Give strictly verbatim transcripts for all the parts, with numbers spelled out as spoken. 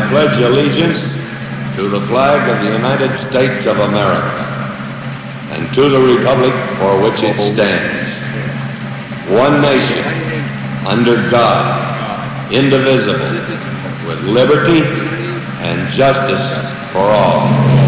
pledge allegiance to the flag of the United States of America and to the republic for which it stands, one nation, under God, indivisible, with liberty and justice for all.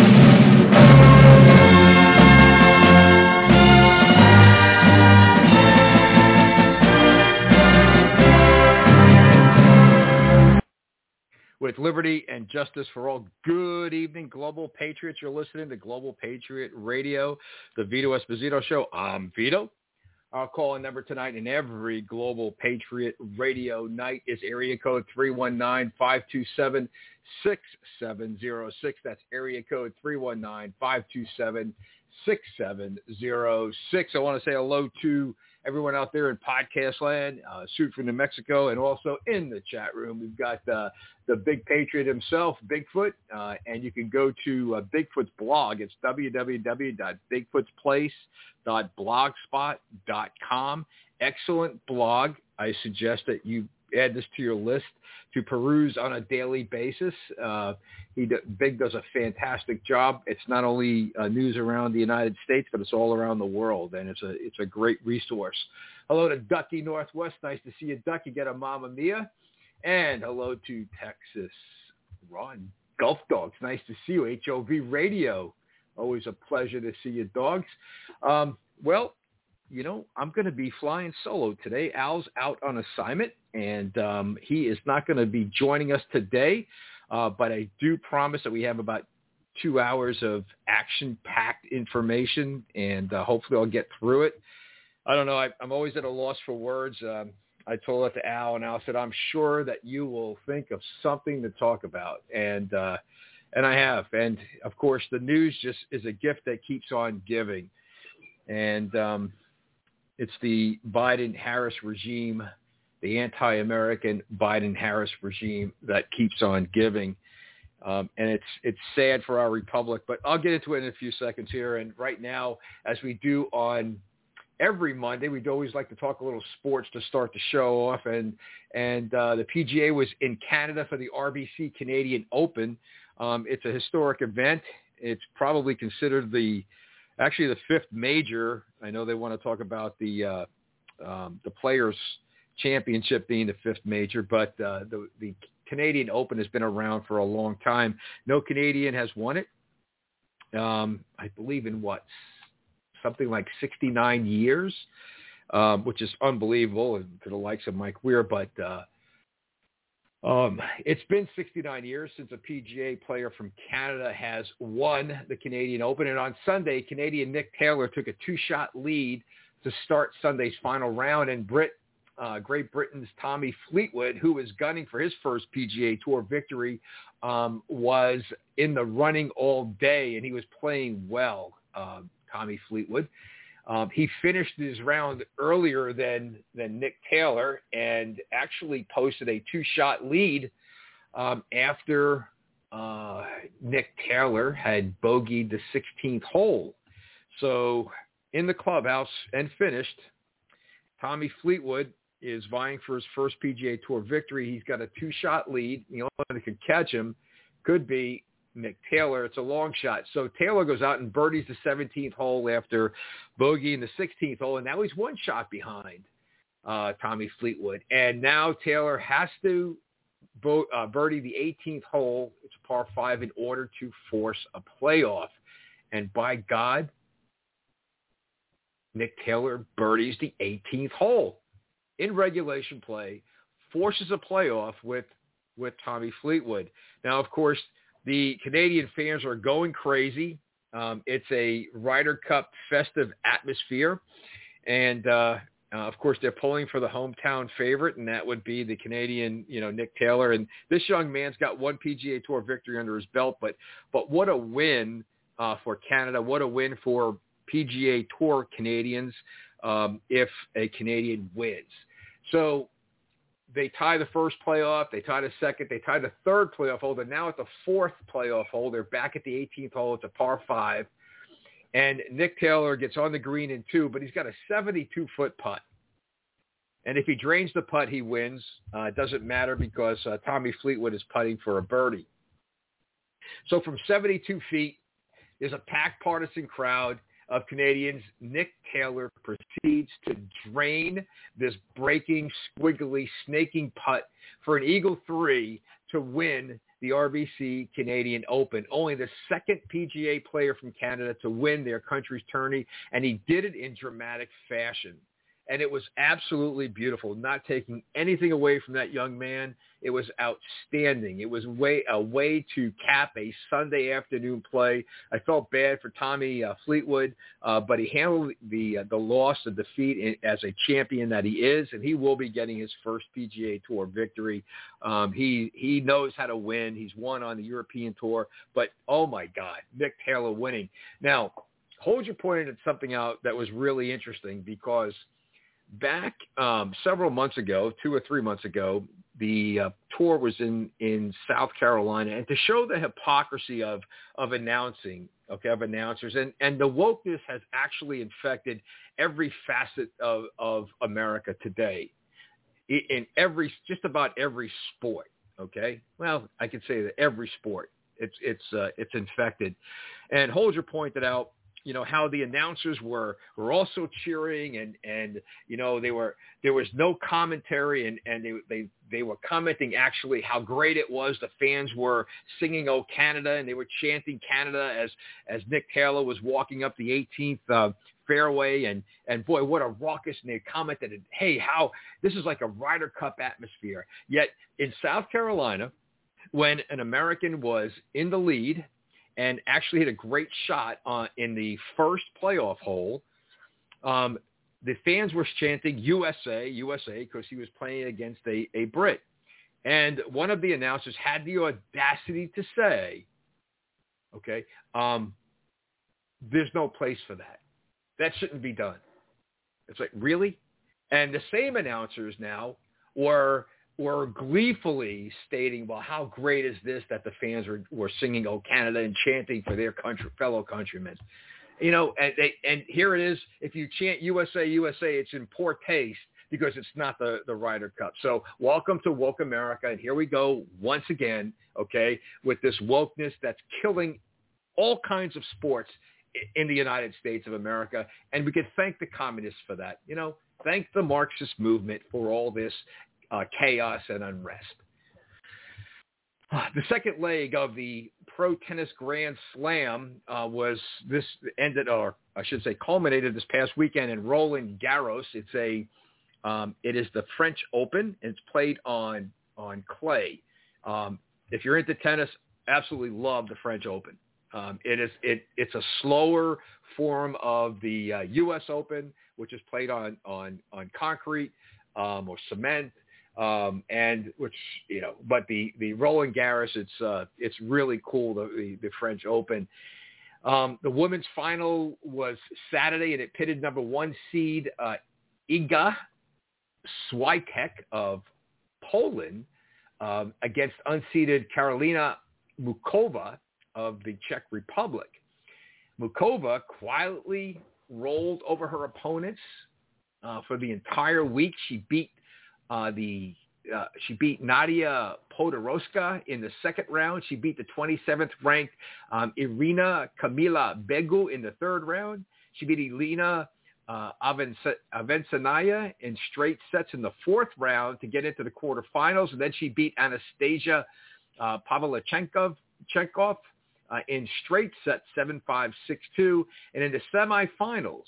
With liberty and justice for all. Good evening, Global Patriots. You're listening to Global Patriot Radio, the Vito Esposito Show. I'm Vito. Our call-in number tonight in every Global Patriot Radio night is area code three one nine, five two seven, six seven zero six. That's area code three one nine, five two seven, six seven zero six. I want to say hello to everyone out there in podcast land, uh, Suit from New Mexico, and also in the chat room. We've got uh, the Big Patriot himself, Bigfoot, uh, and you can go to uh, Bigfoot's blog. It's w w w dot bigfoots place dot blogspot dot com. Excellent blog. I suggest that you add this to your list to peruse on a daily basis. Uh, he do, Big does a fantastic job. It's not only uh, news around the United States, but it's all around the world, and it's a it's a great resource. Hello to Ducky Northwest. Nice to see you, Duck. You get a Mamma Mia. And hello to Texas Ron Gulf Dogs. Nice to see you, H O V Radio. Always a pleasure to see you, dogs. Um, well, you know, I'm going to be flying solo today. Al's out on assignment, and um, he is not going to be joining us today. Uh, but I do promise that we have about two hours of action-packed information, and uh, hopefully I'll get through it. I don't know. I, I'm always at a loss for words. Um, I told it to Al, and Al said, I'm sure that you will think of something to talk about. And uh, and I have. And, of course, the news just is a gift that keeps on giving. And um, it's the Biden-Harris regime, the anti-American Biden-Harris regime that keeps on giving. Um, and it's it's sad for our republic. But I'll get into it in a few seconds here. And right now, as we do on every Monday, we'd always like to talk a little sports to start the show off. And and uh, the P G A was in Canada for the R B C Canadian Open. Um, it's a historic event. It's probably considered the actually the fifth major. I know they want to talk about the uh, um, the Players Championship being the fifth major, but uh, the the Canadian Open has been around for a long time. No Canadian has won it. Um, I believe in what? Something like sixty-nine years, um, which is unbelievable to the likes of Mike Weir. But uh, um, it's been sixty-nine years since a P G A player from Canada has won the Canadian Open. And on Sunday, Canadian Nick Taylor took a two-shot lead to start Sunday's final round. And Brit, uh, Great Britain's Tommy Fleetwood, who was gunning for his first P G A Tour victory, um, was in the running all day, and he was playing well. Uh, Tommy Fleetwood. Um, he finished his round earlier than than Nick Taylor and actually posted a two-shot lead um, after uh, Nick Taylor had bogeyed the sixteenth hole. So in the clubhouse and finished, Tommy Fleetwood is vying for his first P G A Tour victory. He's got a two-shot lead. The only one that could catch him could be Nick Taylor. It's a long shot. So Taylor goes out and birdies the seventeenth hole after bogeying the sixteenth hole, and now he's one shot behind uh, Tommy Fleetwood. And now Taylor has to bo- uh, birdie the eighteenth hole. It's a par five in order to force a playoff. And by God, Nick Taylor birdies the eighteenth hole in regulation play, forces a playoff with, with Tommy Fleetwood. Now, of course, the Canadian fans are going crazy. Um, it's a Ryder Cup festive atmosphere. And, uh, uh, of course, they're pulling for the hometown favorite, and that would be the Canadian, you know, Nick Taylor. And this young man's got one P G A Tour victory under his belt. But but what a win uh, for Canada. What a win for P G A Tour Canadians um, if a Canadian wins. So they tie the first playoff. They tie the second. They tie the third playoff hole. They're now at the fourth playoff hole. They're back at the eighteenth hole. It's a par five. And Nick Taylor gets on the green in two, but he's got a seventy-two foot putt. And if he drains the putt, he wins. Uh, it doesn't matter because uh, Tommy Fleetwood is putting for a birdie. So from seventy-two feet, there's a packed partisan crowd of Canadians. Nick Taylor proceeds to drain this breaking, squiggly, snaking putt for an eagle three to win the R B C Canadian Open, only the second P G A player from Canada to win their country's tourney, and he did it in dramatic fashion. And it was absolutely beautiful, not taking anything away from that young man. It was outstanding. It was way, a way to cap a Sunday afternoon play. I felt bad for Tommy uh, Fleetwood, uh, but he handled the uh, the loss, the defeat in, as a champion that he is, and he will be getting his first P G A Tour victory. Um, he he knows how to win. He's won on the European Tour, but oh my God, Nick Taylor winning. Now, Holger pointed something out that was really interesting because back um, several months ago, two or three months ago, the uh, tour was in, in South Carolina, and to show the hypocrisy of of announcing, okay, of announcers, and, and the wokeness has actually infected every facet of, of America today, in every, just about every sport, okay? Well, I could say that every sport, it's it's uh, it's infected. And Holger pointed out, you know, how the announcers were, were also cheering and, and, you know, they were, there was no commentary and, and they, they, they were commenting actually how great it was. The fans were singing, "Oh, Canada," and they were chanting Canada as, as Nick Taylor was walking up the eighteenth uh, fairway. And, and boy, what a raucous, and they commented, hey, how this is like a Ryder Cup atmosphere. Yet in South Carolina, when an American was in the lead and actually hit a great shot on, in the first playoff hole, Um, the fans were chanting U S A, U S A, because he was playing against a, a Brit. And one of the announcers had the audacity to say, okay, um, there's no place for that. That shouldn't be done. It's like, really? And the same announcers now were were gleefully stating, well, how great is this that the fans were, were singing "Oh, Canada" and chanting for their country, fellow countrymen. You know, and they, and here it is. If you chant U S A, U S A, it's in poor taste because it's not the, the Ryder Cup. So welcome to woke America. And here we go once again, okay, with this wokeness that's killing all kinds of sports in the United States of America. And we could thank the communists for that. You know, thank the Marxist movement for all this uh, chaos and unrest. The second leg of the Pro Tennis Grand Slam uh, was this ended, or I should say culminated this past weekend in Roland Garros. It's a, um, it is the French Open, and it's played on, on clay. Um, if you're into tennis, absolutely love the French Open. Um, it is, it, it's a slower form of the uh, U S Open, which is played on, on, on concrete um, or cement. Um, and which, you know, but the, the Roland Garros, it's, uh, it's really cool. The, the, the French Open, um, the women's final was Saturday, and it pitted number one seed, uh, Iga Swiatek of Poland, um, against unseeded Karolina Muchova of the Czech Republic. Muchova quietly rolled over her opponents, uh, for the entire week. She beat Uh, the uh, she beat Nadia Podoroska in the second round. She beat the twenty-seventh ranked um, Irina Kamila Begu in the third round. She beat Elena uh, Avensanaya in straight sets in the fourth round to get into the quarterfinals. And then she beat Anastasia uh, Pavlyuchenkov Chenkov, uh, in straight sets, seven five, six two. And in the semifinals,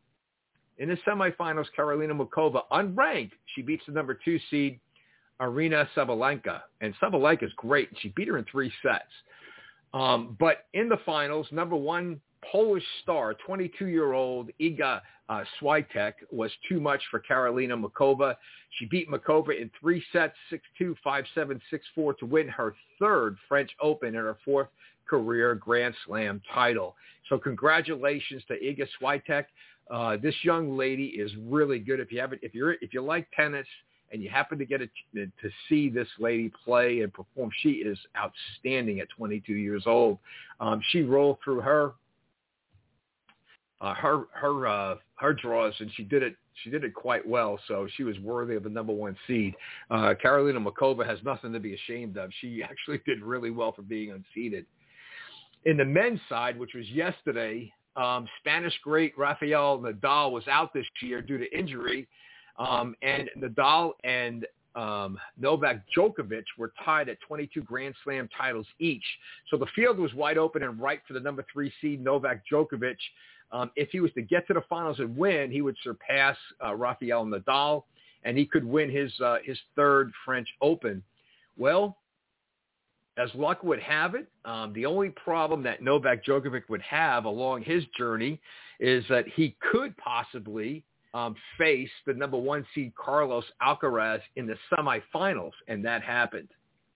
In the semifinals, Karolina Muchova, unranked, she beats the number two seed, Aryna Sabalenka. And Sabalenka is great. She beat her in three sets. Um, but in the finals, number one Polish star, twenty-two-year-old Iga uh, Swiatek, was too much for Karolina Muchova. She beat Muchova in three sets, six two, five seven, six four, to win her third French Open and her fourth career Grand Slam title. So congratulations to Iga Swiatek. Uh, this young lady is really good. If you haven't, if you're, if you like tennis and you happen to get a, to see this lady play and perform, she is outstanding at twenty-two years old. Um, she rolled through her, uh, her, her, uh, her draws, and she did it she did it quite well, so she was worthy of the number one seed. Uh, Karolina Muchova has nothing to be ashamed of. She actually did really well for being unseeded. In the men's side, which was yesterday, um, Spanish great Rafael Nadal was out this year due to injury, um, and Nadal and um, Novak Djokovic were tied at twenty-two Grand Slam titles each. So the field was wide open and ripe for the number three seed Novak Djokovic. Um, if he was to get to the finals and win, he would surpass uh, Rafael Nadal, and he could win his uh, his third French Open. Well, as luck would have it, um, the only problem that Novak Djokovic would have along his journey is that he could possibly um, face the number one seed Carlos Alcaraz in the semifinals, and that happened.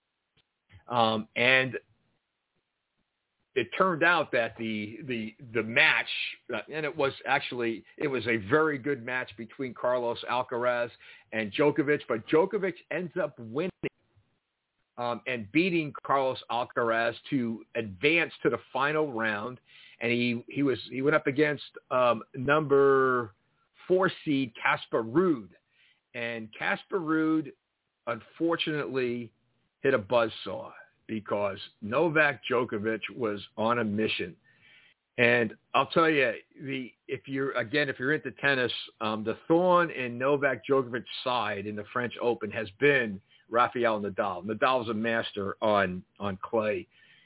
Um, and it turned out that the the the match, uh, and it was actually it was a very good match between Carlos Alcaraz and Djokovic, but Djokovic ends up winning. Um, and beating Carlos Alcaraz to advance to the final round, and he, he was he went up against um, number four seed Casper Ruud, and Casper Ruud unfortunately hit a buzzsaw because Novak Djokovic was on a mission. And I'll tell you, the if you're again if you're into tennis, um, the thorn in Novak Djokovic's side in the French Open has been Rafael Nadal. Nadal's a master on on clay.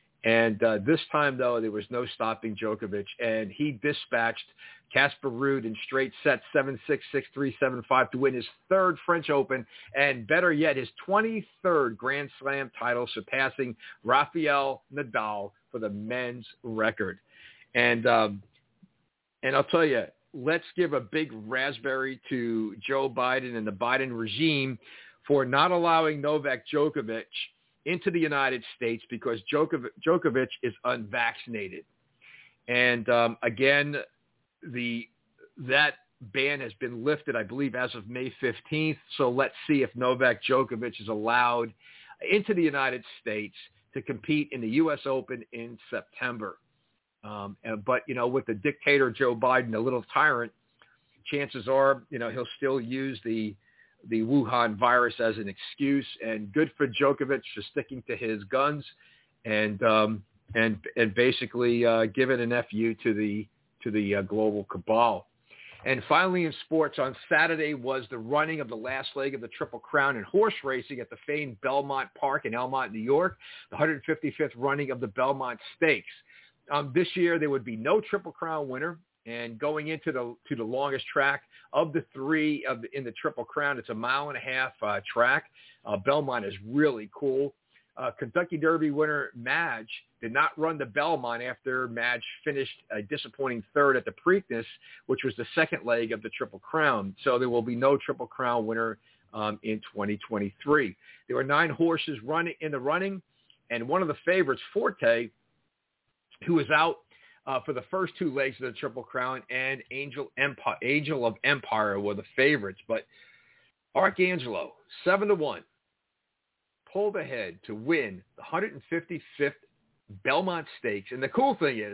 And uh, this time, though, there was no stopping Djokovic, and he dispatched Casper Ruud in straight sets, seven six, six three, seven five, to win his third French Open, and better yet, his twenty-third Grand Slam title, surpassing Rafael Nadal for the men's record. And um, and I'll tell you, let's give a big raspberry to Joe Biden and the Biden regime for not allowing Novak Djokovic into the United States because Djokovic, Djokovic is unvaccinated. And um, again, the that ban has been lifted, I believe, as of May fifteenth. So let's see if Novak Djokovic is allowed into the United States to compete in the U S Open in September. Um, and, but, you know, with the dictator Joe Biden, a little tyrant, chances are, you know, he'll still use the the Wuhan virus as an excuse, and good for Djokovic for sticking to his guns and um, and and basically uh, giving an F U to the to the uh, global cabal. And finally, in sports, on Saturday was the running of the last leg of the Triple Crown in horse racing at the famed Belmont Park in Elmont, New York, the one hundred fifty-fifth running of the Belmont Stakes. Um, this year, there would be no Triple Crown winner. And going into the to the longest track of the three of the, in the Triple Crown, it's a mile and a half uh, track. Uh, Belmont is really cool. Uh, Kentucky Derby winner Madge did not run the Belmont after Madge finished a disappointing third at the Preakness, which was the second leg of the Triple Crown. So there will be no Triple Crown winner um, in twenty twenty-three. There were nine horses running in the running, and one of the favorites, Forte, who was out Uh, for the first two legs of the Triple Crown, and Angel Empire, Angel of Empire were the favorites. But Arcangelo, seven to one, pulled ahead to win the one hundred fifty-fifth Belmont Stakes. And the cool thing is,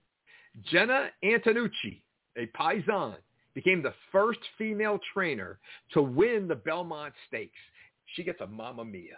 Jenna Antonucci, a Paisan, became the first female trainer to win the Belmont Stakes. She gets a Mamma Mia.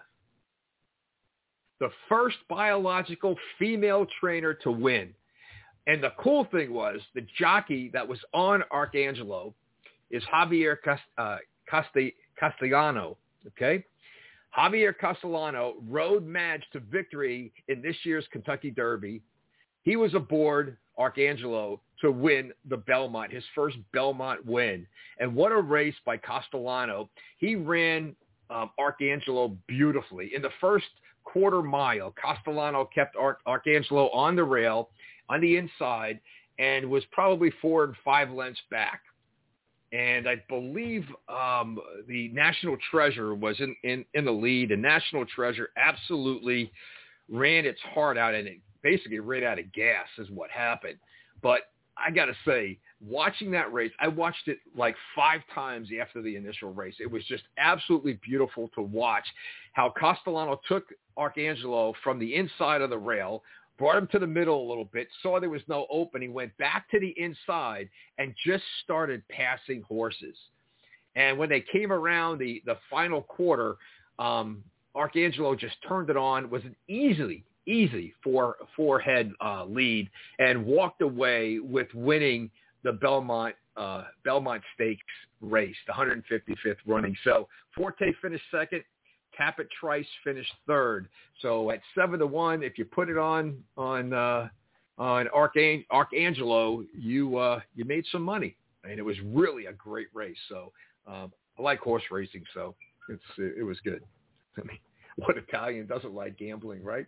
The first biological female trainer to win. And the cool thing was, the jockey that was on Arcangelo is Javier Cast- uh, Casti- Castellano, okay? Javier Castellano rode Madge to victory in this year's Kentucky Derby. He was aboard Arcangelo to win the Belmont, his first Belmont win. And what a race by Castellano. He ran um, Arcangelo beautifully. In the first quarter mile, Castellano kept Ar- Arcangelo on the rail, on the inside, and was probably four and five lengths back. And I believe um, the National Treasure was in, in, in the lead, and National Treasure absolutely ran its heart out, and it basically ran out of gas is what happened. But I got to say, watching that race, I watched it like five times after the initial race. It was just absolutely beautiful to watch how Castellano took Arcangelo from the inside of the rail, brought him to the middle a little bit, saw there was no opening, went back to the inside, and just started passing horses. And when they came around the, the final quarter, um, Arcangelo just turned it on, was an easily, easy four, four-head uh, lead, and walked away with winning the Belmont uh, Belmont Stakes race, the one hundred fifty-fifth running. So Forte finished second. Tapit Trice finished third. So at seven to one, if you put it on on uh, on Archang- Arcangelo, you uh, you made some money, and it was really a great race. So um, I like horse racing, so it's it, it was good. I mean, what Italian doesn't like gambling, right?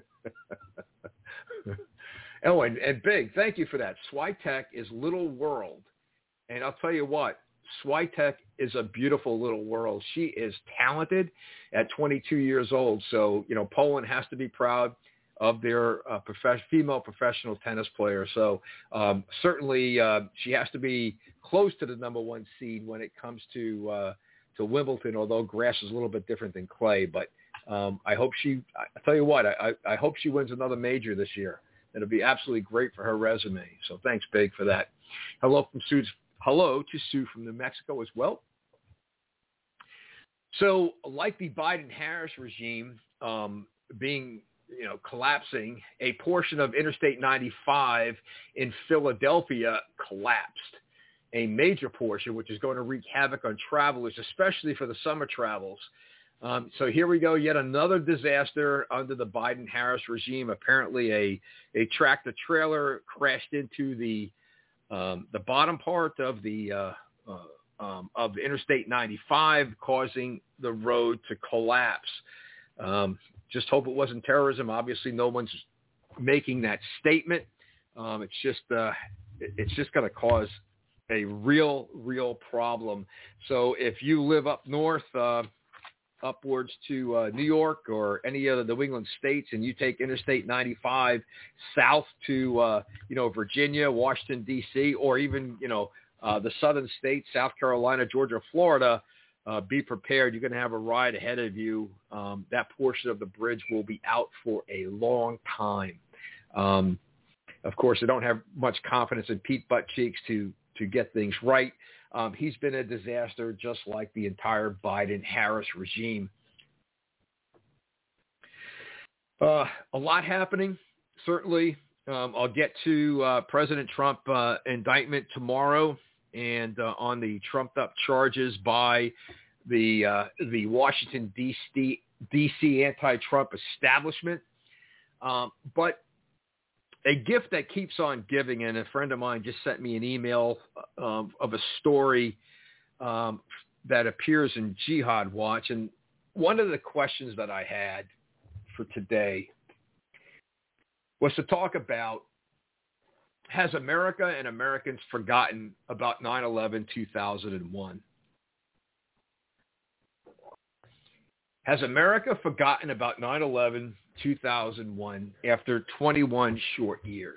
Oh, and, and big, thank you for that. Swiatek is Little World, and I'll tell you what. Swiatek is a beautiful little world. She is talented at twenty-two years old. So, you know, Poland has to be proud of their uh, prof- female professional tennis player. So um, certainly uh, she has to be close to the number one seed when it comes to uh, to Wimbledon, although grass is a little bit different than clay. But um, I hope she, I tell you what, I, I hope she wins another major this year. It'll be absolutely great for her resume. So thanks, Big, for that. Hello from Sue's. Hello to Sue from New Mexico as well. So like the Biden-Harris regime um, being, you know, collapsing, a portion of Interstate ninety-five in Philadelphia collapsed. A major portion, which is going to wreak havoc on travelers, especially for the summer travels. Um, so here we go, yet another disaster under the Biden-Harris regime. Apparently a, a tractor-trailer crashed into the Um, the bottom part of the uh, uh, um, of Interstate ninety-five, causing the road to collapse. Um, just hope it wasn't terrorism. Obviously, no one's making that statement. Um, it's just uh, it's just going to cause a real, real problem. So if you live up north, uh, upwards to uh, New York or any other New England states, and you take Interstate ninety-five south to, uh, you know, Virginia, Washington, D C, or even, you know, uh, the southern states, South Carolina, Georgia, Florida, uh, be prepared. You're going to have a ride ahead of you. Um, that portion of the bridge will be out for a long time. Um, of course, I don't have much confidence in Pete Buttigieg to, to get things right. Um, he's been a disaster, just like the entire Biden-Harris regime. Uh, a lot happening, certainly. Um, I'll get to uh, President Trump uh, indictment tomorrow, and uh, on the trumped-up charges by the uh, the Washington, D C, D C anti-Trump establishment. Um, but a gift that keeps on giving, and a friend of mine just sent me an email um, of a story um, that appears in Jihad Watch. And one of the questions that I had for today was to talk about, has America and Americans forgotten about nine eleven two thousand one? Has America forgotten about nine eleven two thousand one after twenty-one short years?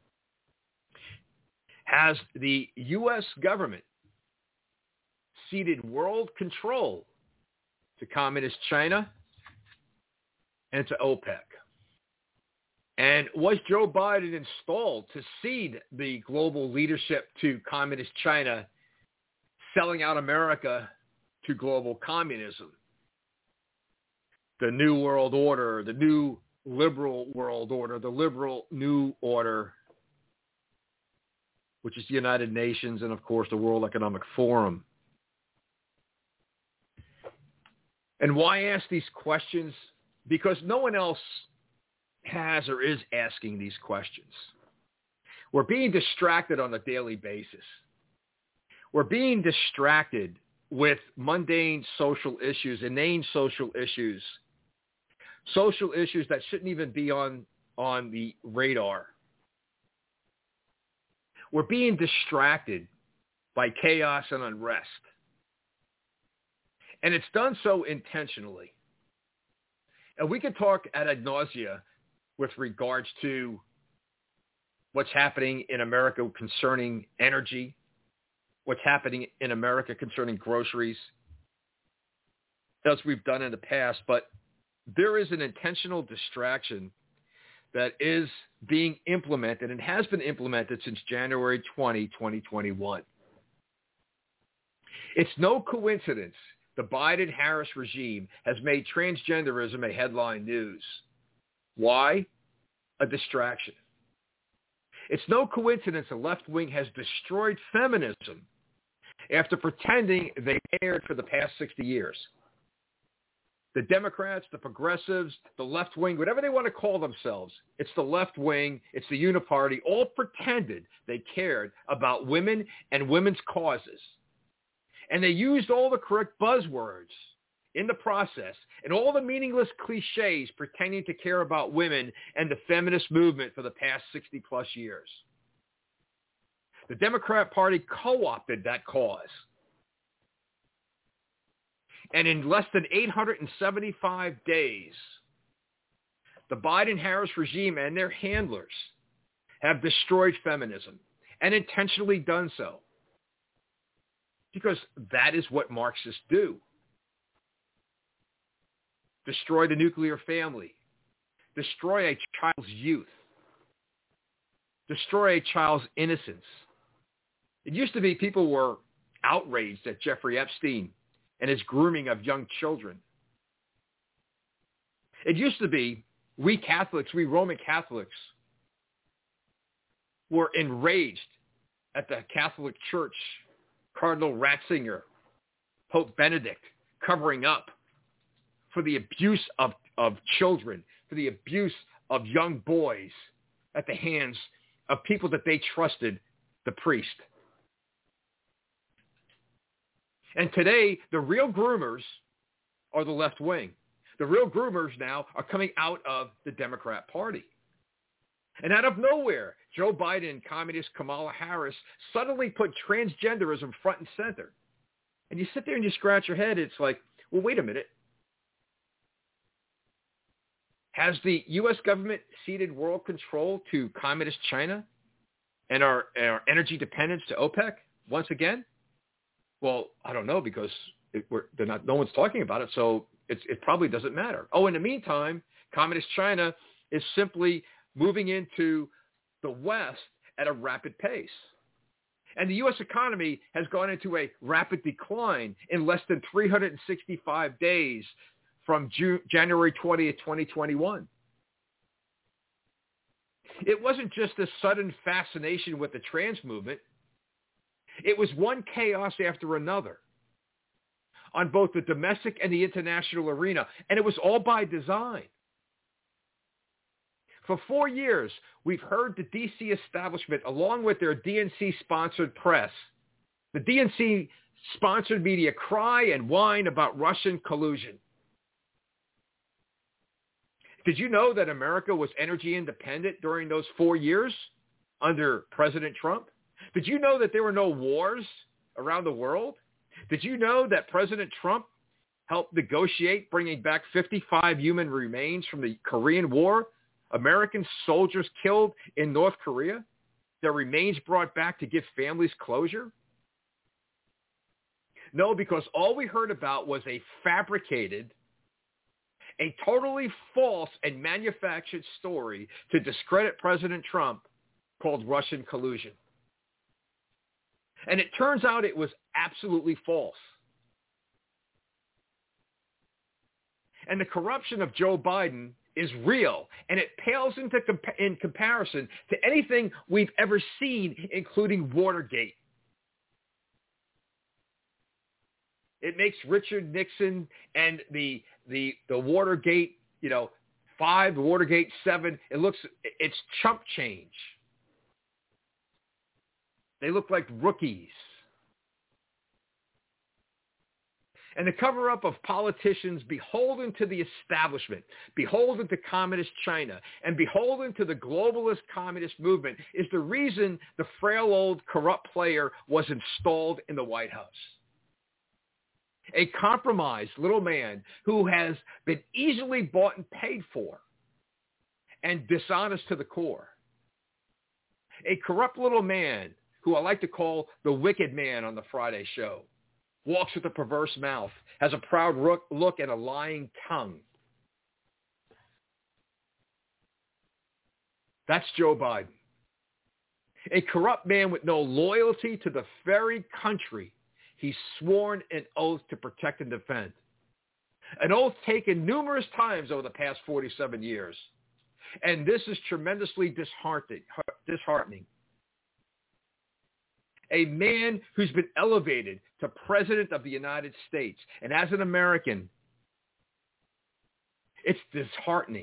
Has the U S government ceded world control to communist China and to OPEC? And was Joe Biden installed to cede the global leadership to communist China, selling out America to global communism? The New World Order, the new liberal world order, the liberal new order, which is the United Nations and, of course, the World Economic Forum. And why ask these questions? Because no one else has or is asking these questions. We're being distracted on a daily basis. We're being distracted with mundane social issues, inane social issues, social issues that shouldn't even be on, on the radar. We're being distracted by chaos and unrest. And it's done so intentionally. And we could talk ad nausea with regards to what's happening in America concerning energy, what's happening in America concerning groceries, as we've done in the past. But there is an intentional distraction that is being implemented and has been implemented since January twentieth, twenty twenty-one. It's no coincidence the Biden-Harris regime has made transgenderism a headline news. Why? A distraction. It's no coincidence the left wing has destroyed feminism after pretending they cared for the past sixty years. The Democrats, the progressives, the left wing, whatever they want to call themselves, it's the left wing, it's the uniparty, all pretended they cared about women and women's causes. And they used all the correct buzzwords in the process and all the meaningless cliches pretending to care about women and the feminist movement for the past sixty plus years. The Democrat Party co-opted that cause. And in less than eight hundred seventy-five days, the Biden-Harris regime and their handlers have destroyed feminism and intentionally done so. Because that is what Marxists do. Destroy the nuclear family. Destroy a child's youth. Destroy a child's innocence. It used to be people were outraged at Jeffrey Epstein and his grooming of young children. It used to be we Catholics, we Roman Catholics, were enraged at the Catholic Church, Cardinal Ratzinger, Pope Benedict, covering up for the abuse of, of children, for the abuse of young boys at the hands of people that they trusted, the priest. And today, the real groomers are the left wing. The real groomers now are coming out of the Democrat Party. And out of nowhere, Joe Biden and communist Kamala Harris suddenly put transgenderism front and center. And you sit there and you scratch your head. It's like, well, wait a minute. Has the U S government ceded world control to communist China and our, our energy dependence to OPEC once again? Well, I don't know because it, we're, they're not. No one's talking about it, so it's, it probably doesn't matter. Oh, in the meantime, communist China is simply moving into the West at a rapid pace. And the U S economy has gone into a rapid decline in less than three hundred sixty-five days from June, January twentieth, twenty twenty-one. It wasn't just a sudden fascination with the trans movement. It was one chaos after another on both the domestic and the international arena, and it was all by design. For four years, we've heard the D C establishment, along with their D N C-sponsored press, the D N C-sponsored media cry and whine about Russian collusion. Did you know that America was energy independent during those four years under President Trump? Did you know that there were no wars around the world? Did you know that President Trump helped negotiate bringing back fifty-five human remains from the Korean War? American soldiers killed in North Korea, their remains brought back to give families closure? No, because all we heard about was a fabricated, a totally false and manufactured story to discredit President Trump called Russian collusion. And it turns out it was absolutely false. And the corruption of Joe Biden is real, and it pales into compa- in comparison to anything we've ever seen, including Watergate. It makes Richard Nixon and the the the Watergate, you know, five, the Watergate seven. It looks it's chump change. They look like rookies. And the cover-up of politicians beholden to the establishment, beholden to communist China, and beholden to the globalist communist movement is the reason the frail old corrupt player was installed in the White House. A compromised little man who has been easily bought and paid for and dishonest to the core. A corrupt little man who I like to call the wicked man on the Friday show. Walks with a perverse mouth, has a proud look and a lying tongue. That's Joe Biden. A corrupt man with no loyalty to the very country He's sworn an oath to protect and defend. An oath taken numerous times over the past forty-seven years. And this is tremendously disheartening. disheartening. A man who's been elevated to President of the United States. And as an American, it's disheartening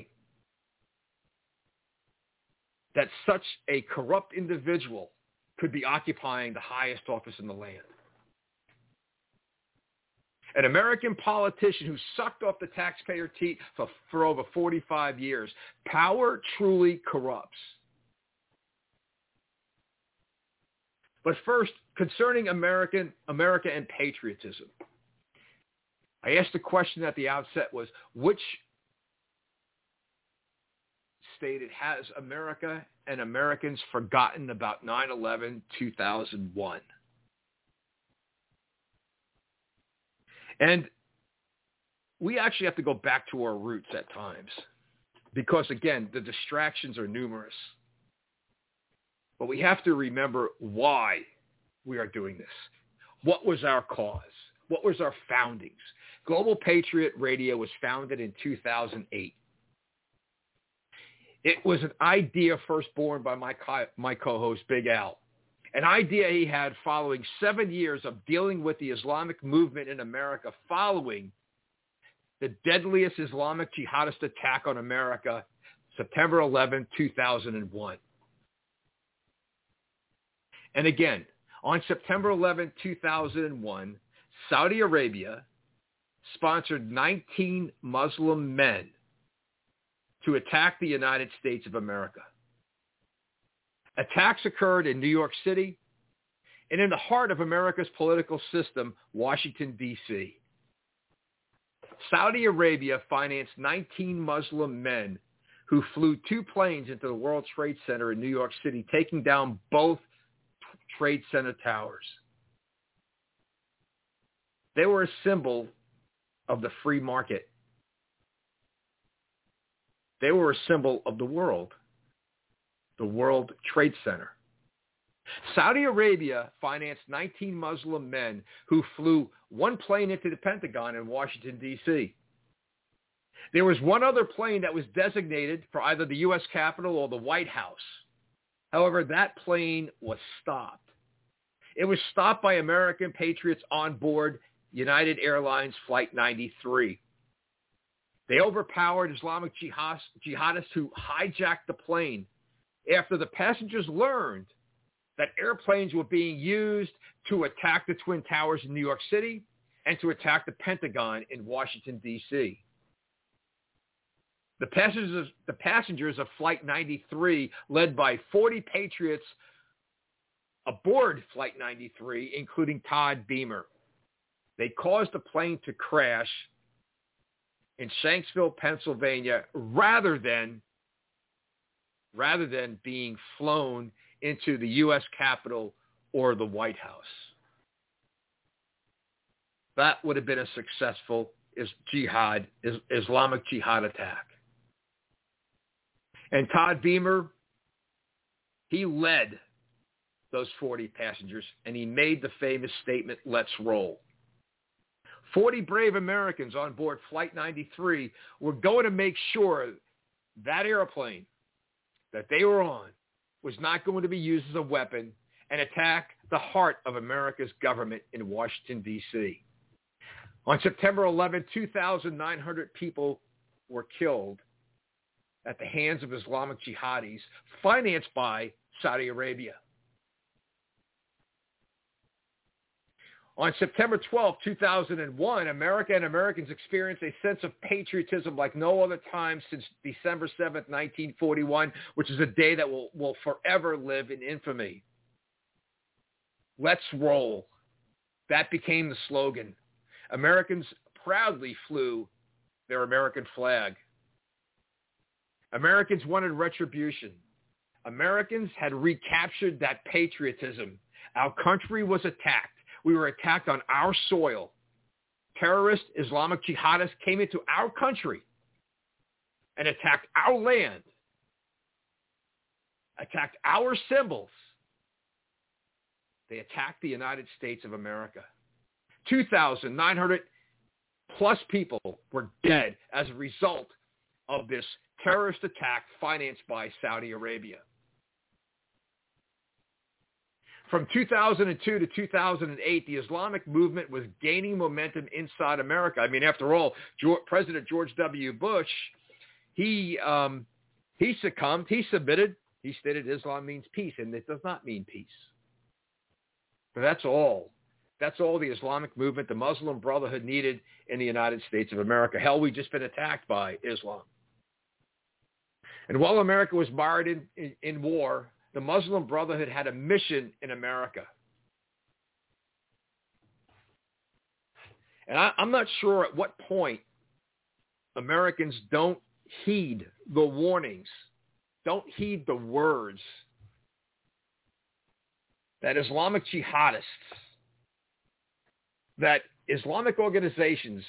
that such a corrupt individual could be occupying the highest office in the land. An American politician who sucked off the taxpayer teat for, for over forty-five years. Power truly corrupts. But first, concerning American, America and patriotism. I asked the question at the outset was, which stated, has America and Americans forgotten about nine eleven two thousand one? And we actually have to go back to our roots at times because, again, the distractions are numerous. But we have to remember why we are doing this. What was our cause? What was our foundings? Global Patriot Radio was founded in two thousand eight. It was an idea first born by my, co- my co-host, Big Al. An idea he had following seven years of dealing with the Islamic movement in America following the deadliest Islamic jihadist attack on America, September eleventh, two thousand one. And again, on September eleventh, two thousand one, Saudi Arabia sponsored nineteen Muslim men to attack the United States of America. Attacks occurred in New York City and in the heart of America's political system, Washington, D C Saudi Arabia financed nineteen Muslim men who flew two planes into the World Trade Center in New York City, taking down both Trade Center towers. They were a symbol of the free market. They were a symbol of the world. The World Trade Center. Saudi Arabia financed nineteen Muslim men who flew one plane into the Pentagon in Washington, D C There was one other plane that was designated for either the U S Capitol or the White House. However, that plane was stopped. It was stopped by American patriots on board United Airlines Flight ninety-three. They overpowered Islamic jihadists who hijacked the plane after the passengers learned that airplanes were being used to attack the Twin Towers in New York City and to attack the Pentagon in Washington, D C The passengers, the passengers of Flight ninety-three, led by forty patriots aboard Flight ninety-three, including Todd Beamer, they caused the plane to crash in Shanksville, Pennsylvania, rather than rather than being flown into the U S Capitol or the White House. That would have been a successful is jihad, is Islamic jihad attack. And Todd Beamer, he led those forty passengers, and he made the famous statement, "Let's roll." forty brave Americans on board Flight ninety-three were going to make sure that airplane that they were on was not going to be used as a weapon and attack the heart of America's government in Washington, D C On September eleventh, two thousand nine hundred people were killed at the hands of Islamic jihadis financed by Saudi Arabia. On September twelfth, two thousand one, America and Americans experienced a sense of patriotism like no other time since December seventh, nineteen forty-one, which is a day that will, will forever live in infamy. Let's roll. That became the slogan. Americans proudly flew their American flag. Americans wanted retribution. Americans had recaptured that patriotism. Our country was attacked. We were attacked on our soil. Terrorist Islamic jihadists came into our country and attacked our land, attacked our symbols. They attacked the United States of America. two thousand nine hundred plus people were dead as a result of this terrorist attack financed by Saudi Arabia. From two thousand two to two thousand eight, the Islamic movement was gaining momentum inside America. I mean, after all, George, President George W. Bush, he um, he succumbed, he submitted, he stated Islam means peace, and it does not mean peace. But that's all. That's all the Islamic movement, the Muslim Brotherhood needed in the United States of America. Hell, we've just been attacked by Islam. And while America was mired in, in, in war, the Muslim Brotherhood had a mission in America. And I, I'm not sure at what point Americans don't heed the warnings, don't heed the words that Islamic jihadists, that Islamic organizations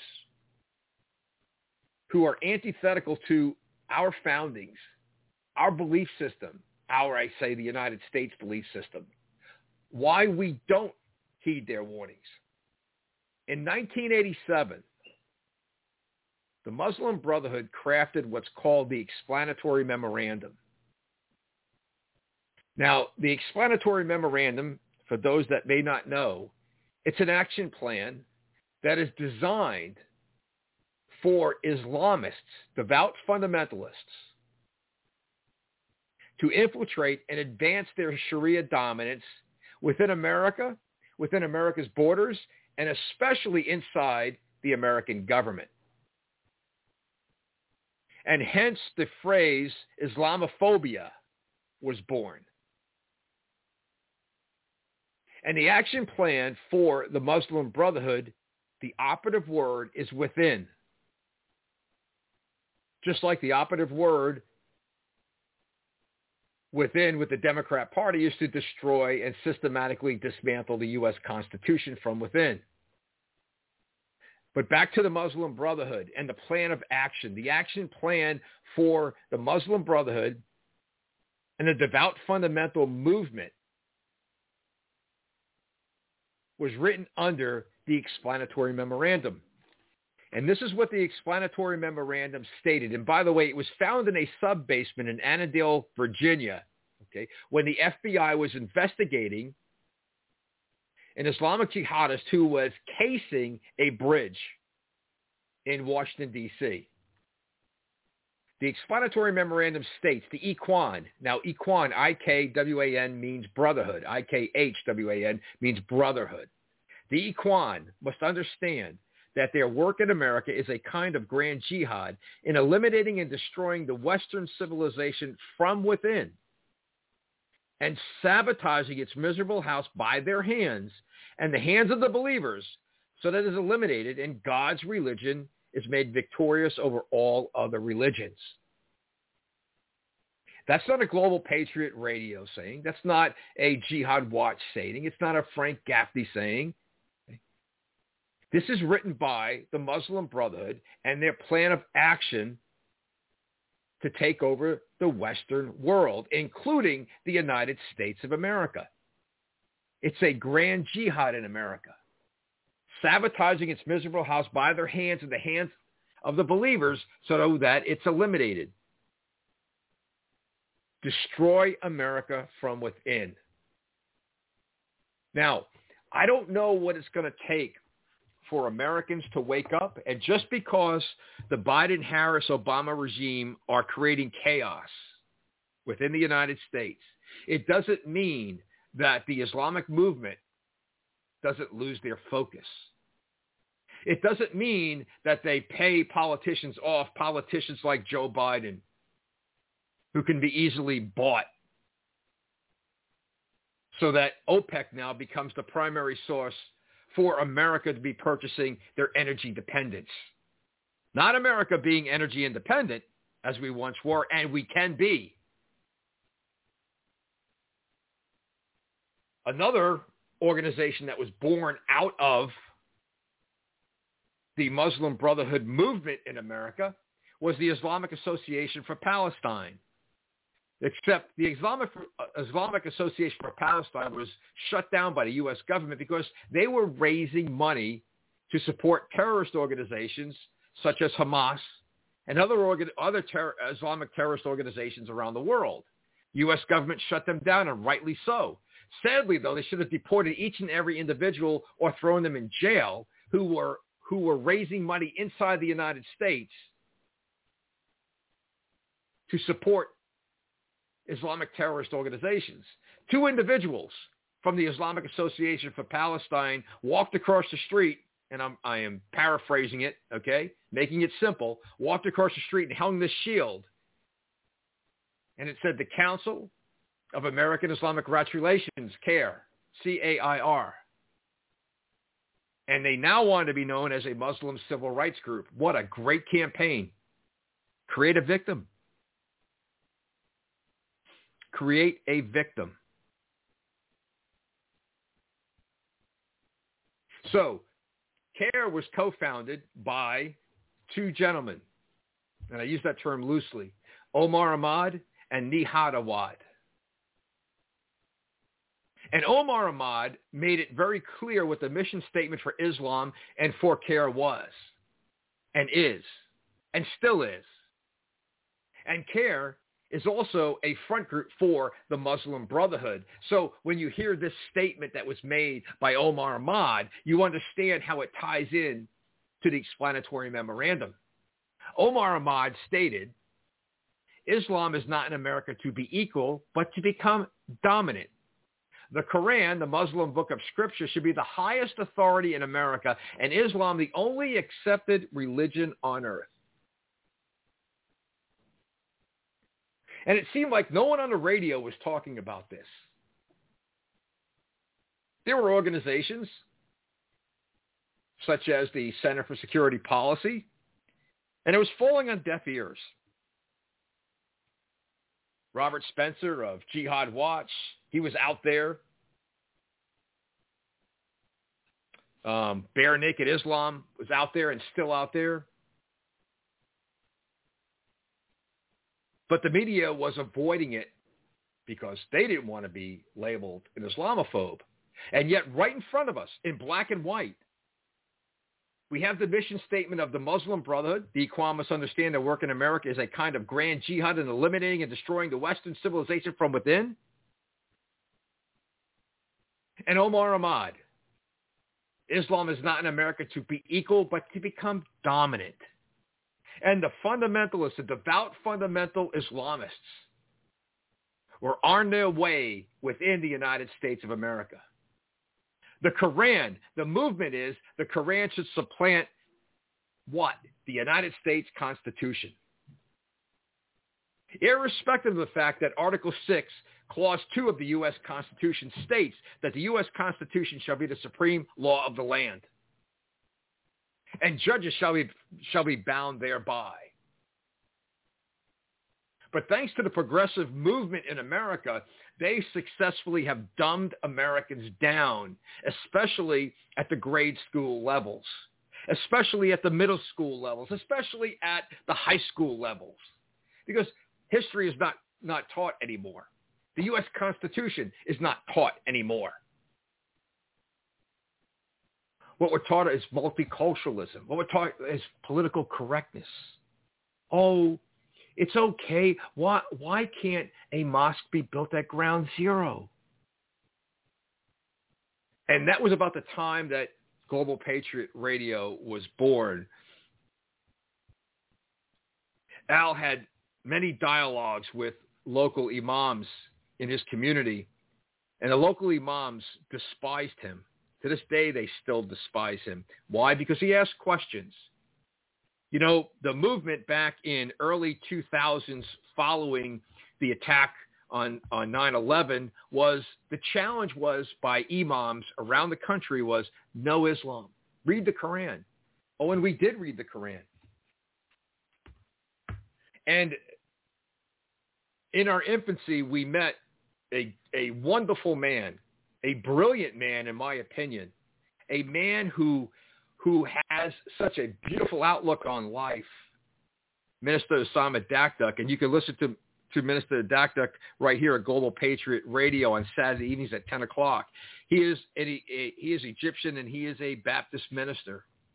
who are antithetical to our foundings, our belief system, our, I say, the United States belief system, why we don't heed their warnings. In nineteen eighty-seven, the Muslim Brotherhood crafted what's called the Explanatory Memorandum. Now, the Explanatory Memorandum, for those that may not know, it's an action plan that is designed for Islamists, devout fundamentalists, to infiltrate and advance their Sharia dominance within America, within America's borders, and especially inside the American government. And hence the phrase Islamophobia was born. And the action plan for the Muslim Brotherhood, the operative word is within. Just like the operative word within with the Democrat Party is to destroy and systematically dismantle the U S Constitution from within. But back to the Muslim Brotherhood and the plan of action. The action plan for the Muslim Brotherhood and the devout fundamental movement was written under the Explanatory Memorandum. And this is what the Explanatory Memorandum stated. And by the way, it was found in a sub-basement in Annandale, Virginia, okay, when the F B I was investigating an Islamic jihadist who was casing a bridge in Washington, D C The Explanatory Memorandum states the Ikhwan. Now, Ikhwan, I K W A N, means brotherhood. I K H W A N means brotherhood. The Ikhwan must understand that their work in America is a kind of grand jihad in eliminating and destroying the Western civilization from within and sabotaging its miserable house by their hands and the hands of the believers so that it is eliminated and God's religion is made victorious over all other religions. That's not a Global Patriot Radio saying. That's not a Jihad Watch saying. It's not a Frank Gaffney saying. This is written by the Muslim Brotherhood and their plan of action to take over the Western world, including the United States of America. It's a grand jihad in America, sabotaging its miserable house by their hands and the hands of the believers so that it's eliminated. Destroy America from within. Now, I don't know what it's going to take for Americans to wake up. And just because the Biden-Harris-Obama regime are creating chaos within the United States, it doesn't mean that the Islamic movement doesn't lose their focus. It doesn't mean that they pay politicians off, politicians like Joe Biden, who can be easily bought, so that OPEC now becomes the primary source for America to be purchasing their energy dependence. Not America being energy independent, as we once were, and we can be. Another organization that was born out of the Muslim Brotherhood movement in America was the Islamic Association for Palestine. Except the Islamic, Islamic Association for Palestine was shut down by the U S government because they were raising money to support terrorist organizations such as Hamas and other organ- other ter- Islamic terrorist organizations around the world. U S government shut them down, and rightly so. Sadly, though, they should have deported each and every individual or thrown them in jail who were who were raising money inside the United States to support Islamic terrorist organizations. Two individuals from the Islamic Association for Palestine walked across the street, and I'm, I am paraphrasing it, okay, making it simple, walked across the street and hung this shield. And it said the Council of American Islamic Rights Relations, CAIR, C A I R. And they now want to be known as a Muslim civil rights group. What a great campaign. Create a victim. Create a victim. So, CAIR was co-founded by two gentlemen, and I use that term loosely, Omar Ahmad and Nihad Awad. And Omar Ahmad made it very clear what the mission statement for Islam and for CAIR was, and is, and still is. And CAIR is also a front group for the Muslim Brotherhood. So when you hear this statement that was made by Omar Ahmad, you understand how it ties in to the explanatory memorandum. Omar Ahmad stated, Islam is not in America to be equal, but to become dominant. The Quran, the Muslim book of scripture, should be the highest authority in America, and Islam the only accepted religion on earth. And it seemed like no one on the radio was talking about this. There were organizations such as the Center for Security Policy, and it was falling on deaf ears. Robert Spencer of Jihad Watch, he was out there. Um, Bare Naked Islam was out there and still out there. But the media was avoiding it because they didn't want to be labeled an Islamophobe. And yet right in front of us, in black and white, we have the mission statement of the Muslim Brotherhood. The Ikhwan understand their work in America is a kind of grand jihad in eliminating and destroying the Western civilization from within. And Omar Ahmad, Islam is not in America to be equal, but to become dominant. And the fundamentalists, the devout fundamental Islamists, were on their way within the United States of America. The Quran, the movement is the Quran should supplant what? The United States Constitution. Irrespective of the fact that Article six, Clause two of the U S Constitution states that the U S Constitution shall be the supreme law of the land, and judges shall be, shall be bound thereby. But thanks to the progressive movement in America, they successfully have dumbed Americans down, especially at the grade school levels, especially at the middle school levels, especially at the high school levels, because history is not, not taught anymore. The U S Constitution is not taught anymore. What we're taught is multiculturalism. What we're taught is political correctness. Oh, it's okay. Why, why can't a mosque be built at ground zero? And that was about the time that Global Patriot Radio was born. Al had many dialogues with local imams in his community, and the local imams despised him. To this day, they still despise him. Why? Because he asked questions. You know, the movement back in early two thousands following the attack on, on nine eleven was, the challenge was by imams around the country was no Islam. Read the Quran. Oh, and we did read the Quran. And in our infancy, we met a, a wonderful man, a brilliant man, in my opinion, a man who who has such a beautiful outlook on life, Minister Osama Dakduk. And you can listen to, to Minister Dakduk right here at Global Patriot Radio on Saturday evenings at ten o'clock. He is, he, he is Egyptian, and he is a Baptist minister.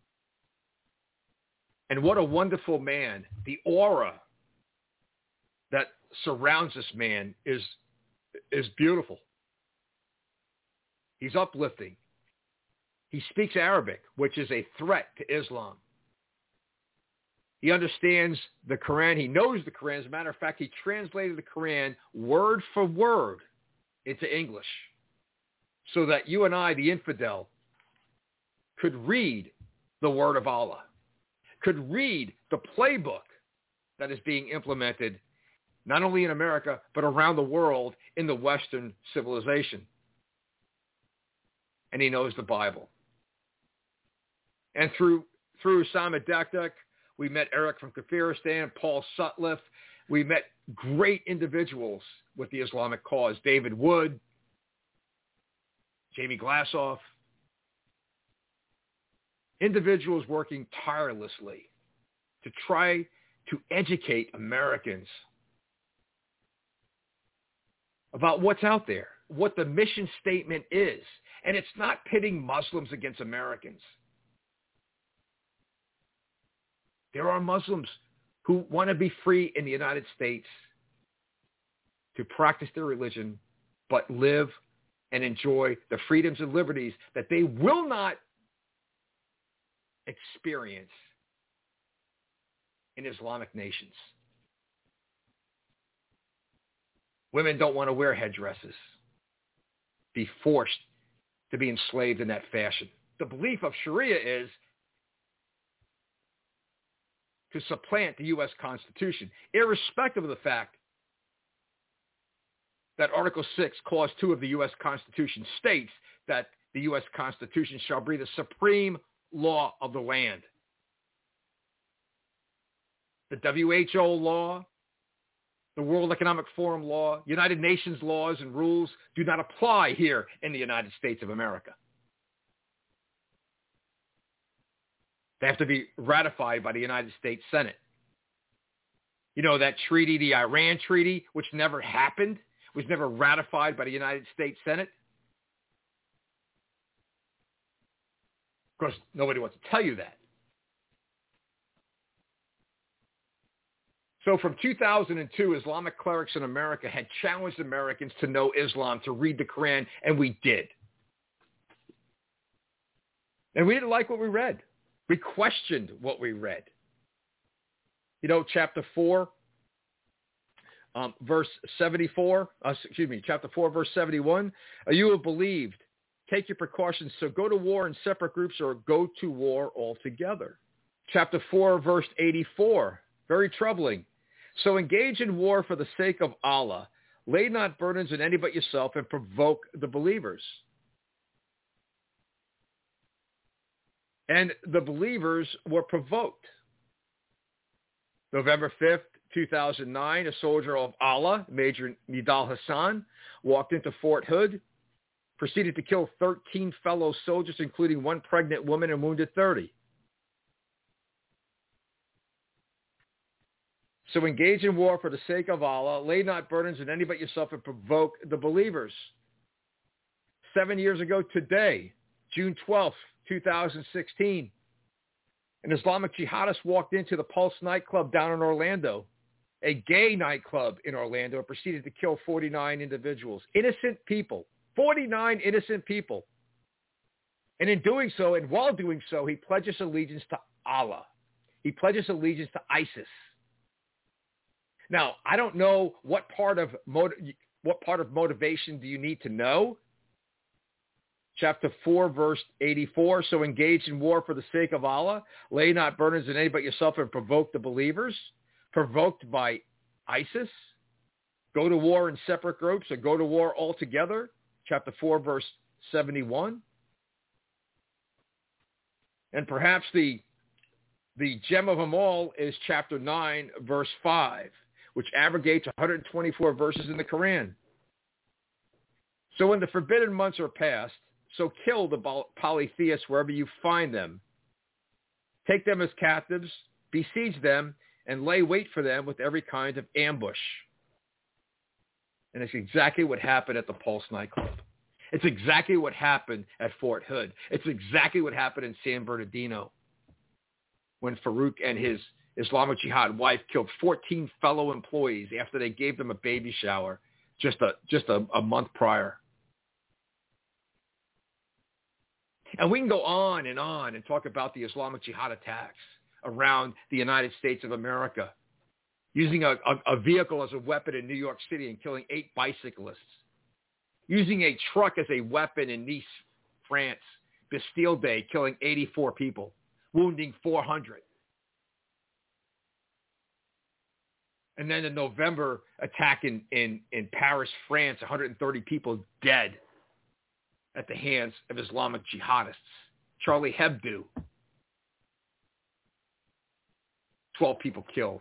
And what a wonderful man. The aura that surrounds this man is, is beautiful. He's uplifting. He speaks Arabic, which is a threat to Islam. He understands the Quran. He knows the Quran. As a matter of fact, he translated the Quran word for word into English so that you and I, the infidel, could read the word of Allah, could read the playbook that is being implemented not only in America, but around the world in the Western civilization. And he knows the Bible. And through through Usama Dakdak, we met Eric from Kafiristan, Paul Sutliff. We met great individuals with the Islamic cause, David Wood, Jamie Glassoff, individuals working tirelessly to try to educate Americans about what's out there, what the mission statement is. And it's not pitting Muslims against Americans. There are Muslims who want to be free in the United States to practice their religion, but live and enjoy the freedoms and liberties that they will not experience in Islamic nations. Women don't want to wear headdresses, be forced to be enslaved in that fashion. The belief of Sharia is to supplant the U S Constitution, irrespective of the fact that Article six, Clause two of the U S Constitution states that the U S Constitution shall be the supreme law of the land. The W H O law, the World Economic Forum law, United Nations laws and rules do not apply here in the United States of America. They have to be ratified by the United States Senate. You know, that treaty, the Iran treaty, which never happened, was never ratified by the United States Senate. Of course, nobody wants to tell you that. So from two thousand two, Islamic clerics in America had challenged Americans to know Islam, to read the Quran, and we did. And we didn't like what we read. We questioned what we read. You know, chapter four, um, verse seventy-four, uh, excuse me, chapter four, verse seventy-one, you have believed, take your precautions, so go to war in separate groups or go to war altogether. Chapter four, verse eighty-four, very troubling. So engage in war for the sake of Allah. Lay not burdens on any but yourself and provoke the believers. And the believers were provoked. November fifth, two thousand nine, a soldier of Allah, Major Nidal Hassan, walked into Fort Hood, proceeded to kill thirteen fellow soldiers, including one pregnant woman, and wounded thirty. So engage in war for the sake of Allah. Lay not burdens on any but yourself and provoke the believers. Seven years ago today, June twelfth, two thousand sixteen, an Islamic jihadist walked into the Pulse nightclub down in Orlando, a gay nightclub in Orlando, and proceeded to kill forty-nine individuals, innocent people, forty-nine innocent people. And in doing so, and while doing so, he pledges allegiance to Allah. He pledges allegiance to ISIS. Now, I don't know what part of motiv- what part of motivation do you need to know. Chapter four, verse eighty-four, so engage in war for the sake of Allah. Lay not burdens on any but yourself and provoke the believers. Provoked by ISIS. Go to war in separate groups or go to war altogether. Chapter four, verse seventy-one. And perhaps the, the gem of them all is chapter nine, verse five, which abrogates one hundred twenty-four verses in the Quran. So when the forbidden months are past, so kill the polytheists wherever you find them. Take them as captives, besiege them, and lay wait for them with every kind of ambush. And it's exactly what happened at the Pulse nightclub. It's exactly what happened at Fort Hood. It's exactly what happened in San Bernardino, when Farouk and his Islamic Jihad wife killed fourteen fellow employees after they gave them a baby shower just a just a, a month prior. And we can go on and on and talk about the Islamic Jihad attacks around the United States of America, using a, a, a vehicle as a weapon in New York City and killing eight bicyclists, using a truck as a weapon in Nice, France, Bastille Day, killing eighty-four people, wounding four hundred. And then the November attack in, in, in Paris, France, one hundred thirty people dead at the hands of Islamic jihadists. Charlie Hebdo, twelve people killed.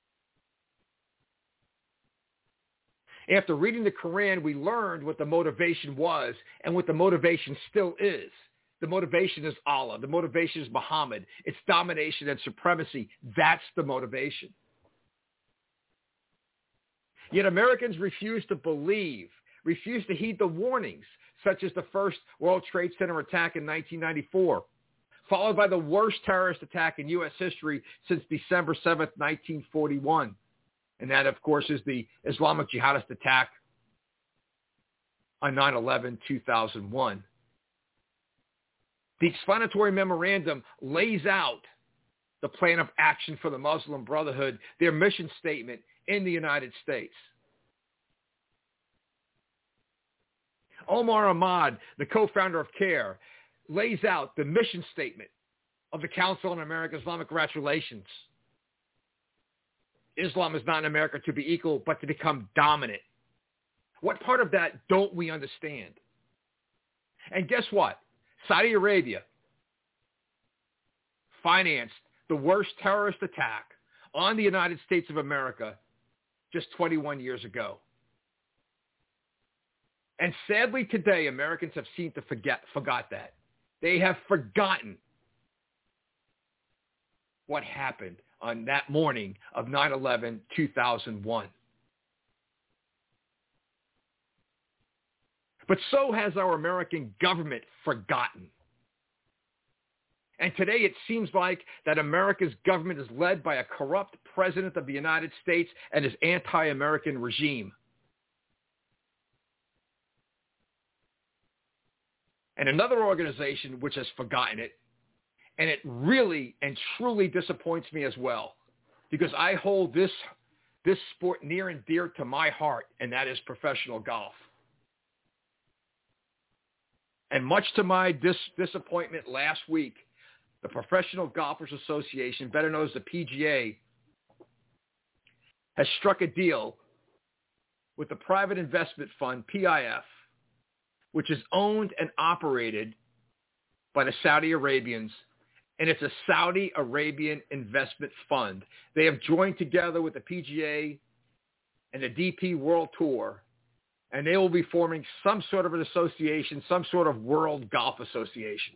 After reading the Quran, we learned what the motivation was and what the motivation still is. The motivation is Allah. The motivation is Muhammad. It's domination and supremacy. That's the motivation. Yet Americans refuse to believe, refuse to heed the warnings, such as the first World Trade Center attack in nineteen ninety-four, followed by the worst terrorist attack in U S history since December seventh, nineteen forty-one. And that, of course, is the Islamic jihadist attack on nine eleven two thousand one. The explanatory memorandum lays out the plan of action for the Muslim Brotherhood, their mission statement in the United States. Omar Ahmad, the co-founder of CARE, lays out the mission statement of the Council on American-Islamic Relations. Islam is not in America to be equal, but to become dominant. What part of that don't we understand? And guess what? Saudi Arabia financed the worst terrorist attack on the United States of America just twenty-one years ago. And sadly today, Americans have seemed to forget, forgot that. They have forgotten what happened on that morning of nine eleven two thousand one. But so has our American government forgotten. And today it seems like that America's government is led by a corrupt president of the United States and his anti-American regime. And another organization which has forgotten it, and it really and truly disappoints me as well, because I hold this, this sport near and dear to my heart, and that is professional golf. And much to my dis- disappointment last week, the Professional Golfers Association, better known as the P G A, has struck a deal with the private investment fund, P I F, which is owned and operated by the Saudi Arabians, and it's a Saudi Arabian investment fund. They have joined together with the P G A and the D P World Tour, and they will be forming some sort of an association, some sort of World Golf Association.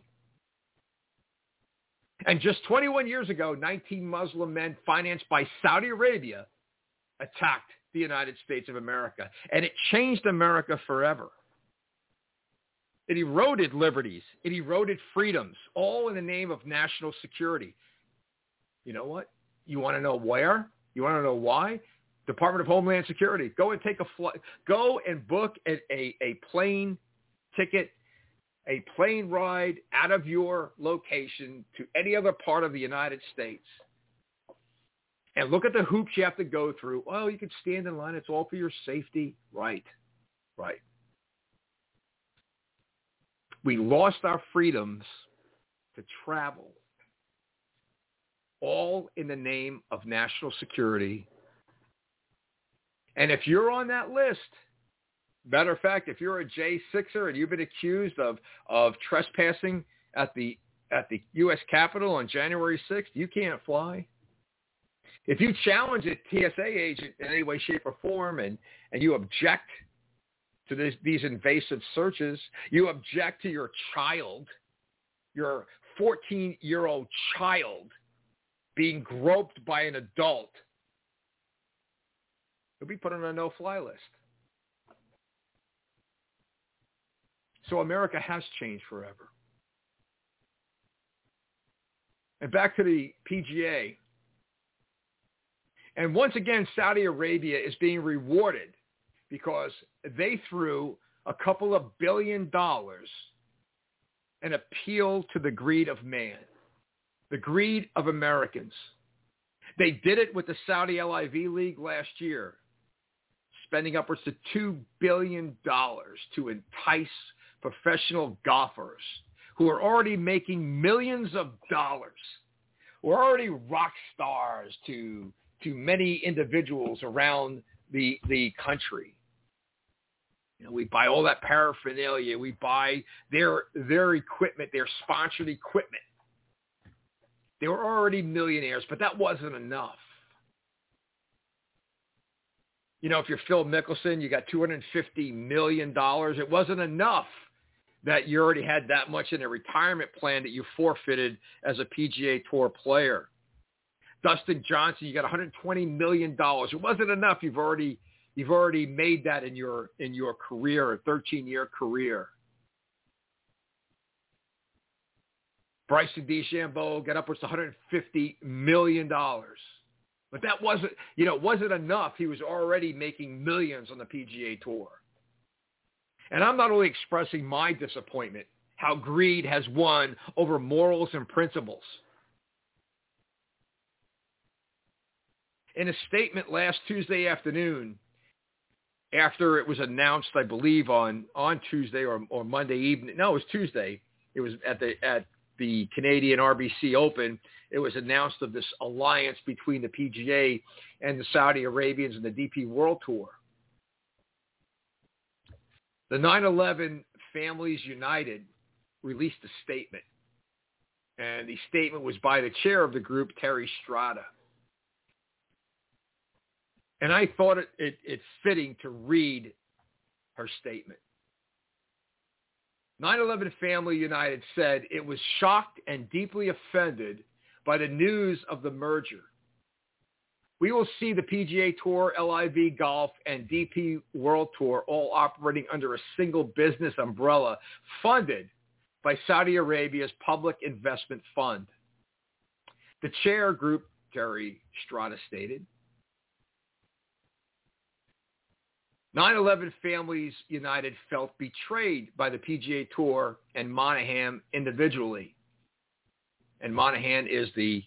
And just twenty-one years ago, nineteen Muslim men financed by Saudi Arabia attacked the United States of America, and it changed America forever. It eroded liberties. It eroded freedoms, all in the name of national security. You know what? You want to know where? You want to know why? Department of Homeland Security. Go and take a flight. Go and book a, a, a plane ticket, a plane ride out of your location to any other part of the United States. And look at the hoops you have to go through. Well, you can stand in line. It's all for your safety. Right. Right. We lost our freedoms to travel, all in the name of national security. And if you're on that list, matter of fact, if you're a J sixer and you've been accused of, of trespassing at the at the U S Capitol on January sixth, you can't fly. If you challenge a T S A agent in any way, shape, or form, and, and you object to this, these invasive searches, you object to your child, your fourteen-year-old child being groped by an adult, you'll be put on a no-fly list. So America has changed forever. And back to the P G A. And once again, Saudi Arabia is being rewarded because they threw a couple of billion dollars and appealed to the greed of man, the greed of Americans. They did it with the Saudi L I V League last year, spending upwards to two billion dollars to entice professional golfers who are already making millions of dollars, who are already rock stars to, to many individuals around the, the country. You know, we buy all that paraphernalia. We buy their their equipment, their sponsored equipment. They were already millionaires, but that wasn't enough. You know, if you're Phil Mickelson, you got two hundred fifty million dollars. It wasn't enough that you already had that much in a retirement plan that you forfeited as a P G A Tour player. Dustin Johnson, you got one hundred twenty million dollars. It wasn't enough. You've already You've already made that in your in your career, a thirteen-year career. Bryson DeChambeau got upwards to one hundred fifty million dollars. But that wasn't, you know, it wasn't enough. He was already making millions on the P G A Tour. And I'm not only expressing my disappointment, how greed has won over morals and principles. In a statement last Tuesday afternoon, after it was announced, I believe on, on Tuesday or, or Monday evening. No, it was Tuesday. It was at the at the Canadian R B C Open. It was announced of this alliance between the P G A and the Saudi Arabians and the D P World Tour. The nine eleven Families United released a statement, and the statement was by the chair of the group, Terry Strada. And I thought it, it, it's fitting to read her statement. nine eleven Family United said it was shocked and deeply offended by the news of the merger. We will see the P G A Tour, L I V Golf, and D P World Tour all operating under a single business umbrella funded by Saudi Arabia's Public Investment Fund. The chair group, Terry Strada, stated, nine eleven Families United felt betrayed by the P G A Tour and Monahan individually. And Monahan is the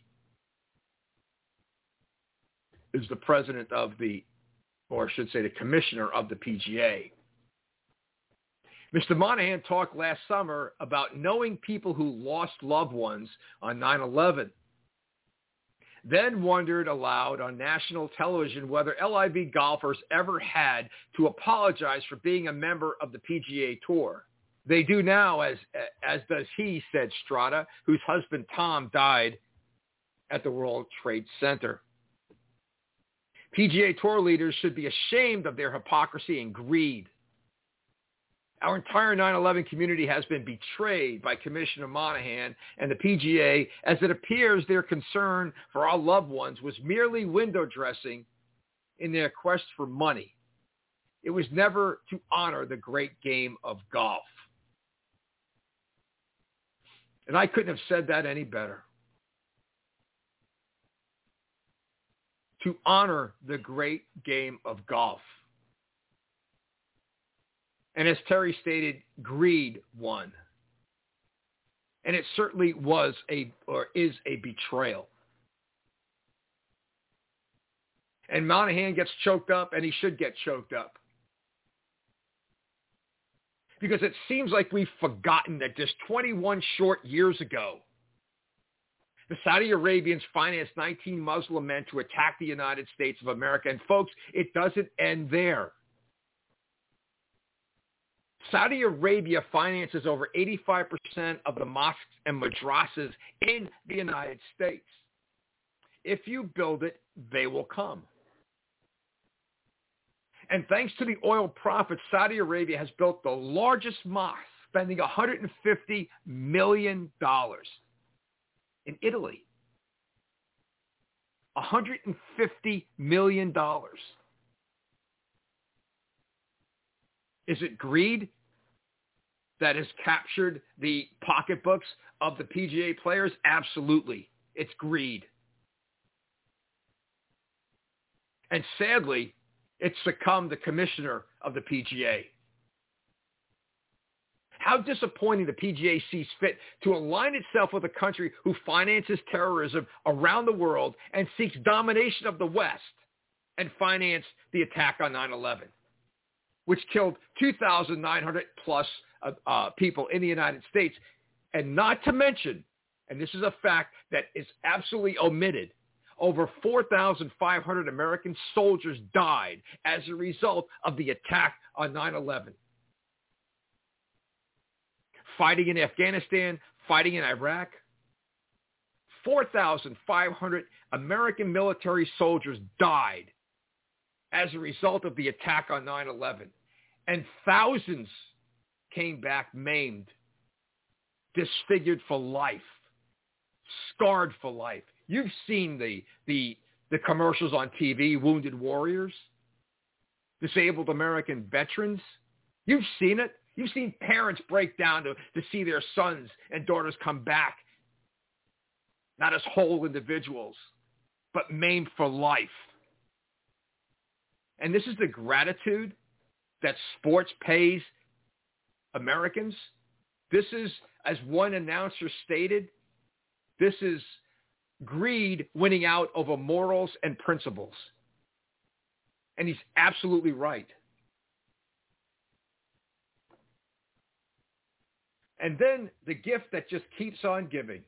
is the president of the, or I should say the commissioner of the P G A. Mister Monahan talked last summer about knowing people who lost loved ones on nine eleven. Then wondered aloud on national television whether L I V golfers ever had to apologize for being a member of the P G A Tour. They do now, as as does he, said Strada, whose husband Tom died at the World Trade Center. P G A Tour leaders should be ashamed of their hypocrisy and greed. Our entire nine eleven community has been betrayed by Commissioner Monahan and the P G A, as it appears their concern for our loved ones was merely window dressing in their quest for money. It was never to honor the great game of golf. And I couldn't have said that any better. To honor the great game of golf. And as Terry stated, greed won. And it certainly was a, or is a betrayal. And Monahan gets choked up, and he should get choked up. Because it seems like we've forgotten that just twenty-one short years ago, the Saudi Arabians financed nineteen Muslim men to attack the United States of America. And folks, it doesn't end there. Saudi Arabia finances over eighty-five percent of the mosques and madrasas in the United States. If you build it, they will come. And thanks to the oil profits, Saudi Arabia has built the largest mosque, spending one hundred fifty million dollars in Italy. one hundred fifty million dollars. Is it greed that has captured the pocketbooks of the P G A players? Absolutely. It's greed. And sadly, it succumbed the commissioner of the P G A. How disappointing the P G A sees fit to align itself with a country who finances terrorism around the world and seeks domination of the West and financed the attack on nine eleven, which killed two thousand nine hundred plus uh, uh, people in the United States. And not to mention, and this is a fact that is absolutely omitted, over four thousand five hundred American soldiers died as a result of the attack on nine eleven. Fighting in Afghanistan, fighting in Iraq, four thousand five hundred American military soldiers died as a result of the attack on nine eleven. And thousands came back maimed, disfigured for life, scarred for life. You've seen the, the, the commercials on T V, Wounded Warriors, disabled American veterans. You've seen it. You've seen parents break down to, to see their sons and daughters come back, not as whole individuals, but maimed for life. And this is the gratitude that sports pays Americans. This is, as one announcer stated, this is greed winning out over morals and principles. And he's absolutely right. And then the gift that just keeps on giving.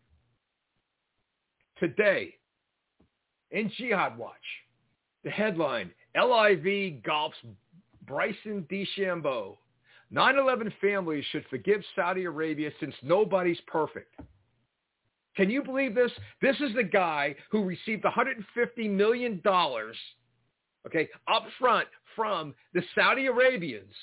Today, in Jihad Watch, the headline, L I V Golf's Bryson DeChambeau. nine eleven families should forgive Saudi Arabia since nobody's perfect. Can you believe this? This is the guy who received one hundred fifty million dollars, okay, up front from the Saudi Arabians,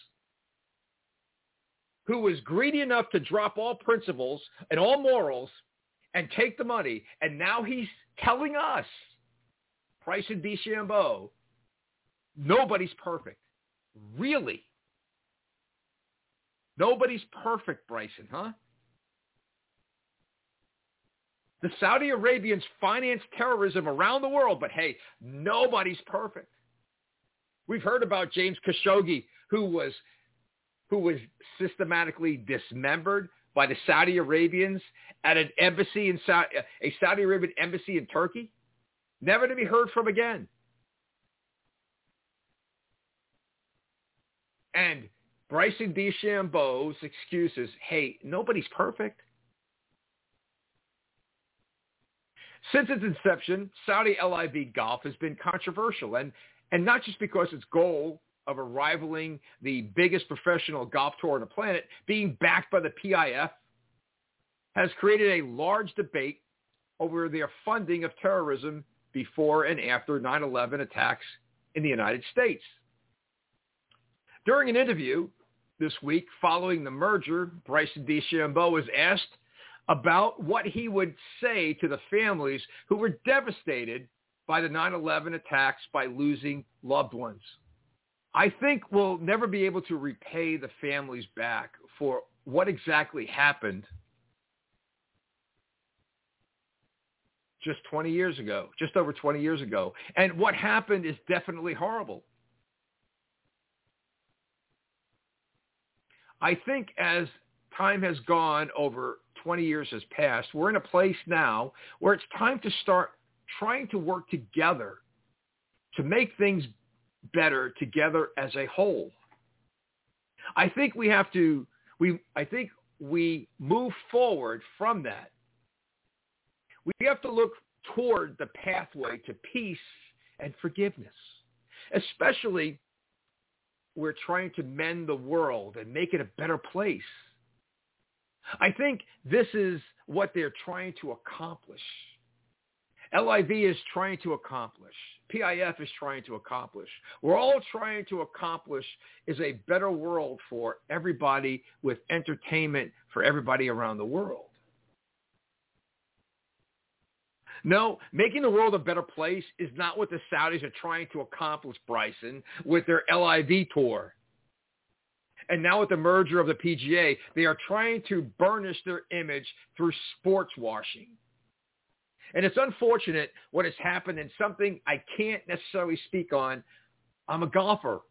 who was greedy enough to drop all principles and all morals and take the money. And now he's telling us, Bryson DeChambeau, nobody's perfect. Really? Nobody's perfect, Bryson, huh? The Saudi Arabians finance terrorism around the world, but hey, nobody's perfect. We've heard about James Khashoggi, who was who was systematically dismembered by the Saudi Arabians at an embassy in Saudi, a Saudi Arabian embassy in Turkey, never to be heard from again. And Bryson DeChambeau's excuse is, hey, nobody's perfect. Since its inception, Saudi L I V Golf has been controversial, and, and not just because its goal of a rivaling the biggest professional golf tour on the planet, being backed by the P I F, has created a large debate over their funding of terrorism before and after nine eleven attacks in the United States. During an interview this week following the merger, Bryson DeChambeau was asked about what he would say to the families who were devastated by the nine eleven attacks by losing loved ones. I think we'll never be able to repay the families back for what exactly happened just twenty years ago, just over twenty years ago. And what happened is definitely horrible. I think as time has gone, over twenty years has passed, we're in a place now where it's time to start trying to work together to make things better together as a whole. I think we have to, we, I think we move forward from that. We have to look toward the pathway to peace and forgiveness, especially we're trying to mend the world and make it a better place. I think this is what they're trying to accomplish. L I V is trying to accomplish. P I F is trying to accomplish. We're all trying to accomplish is a better world for everybody, with entertainment for everybody around the world. No, making the world a better place is not what the Saudis are trying to accomplish, Bryson, with their L I V tour. And now with the merger of the P G A, they are trying to burnish their image through sports washing. And it's unfortunate what has happened, and something I can't necessarily speak on. I'm a golfer,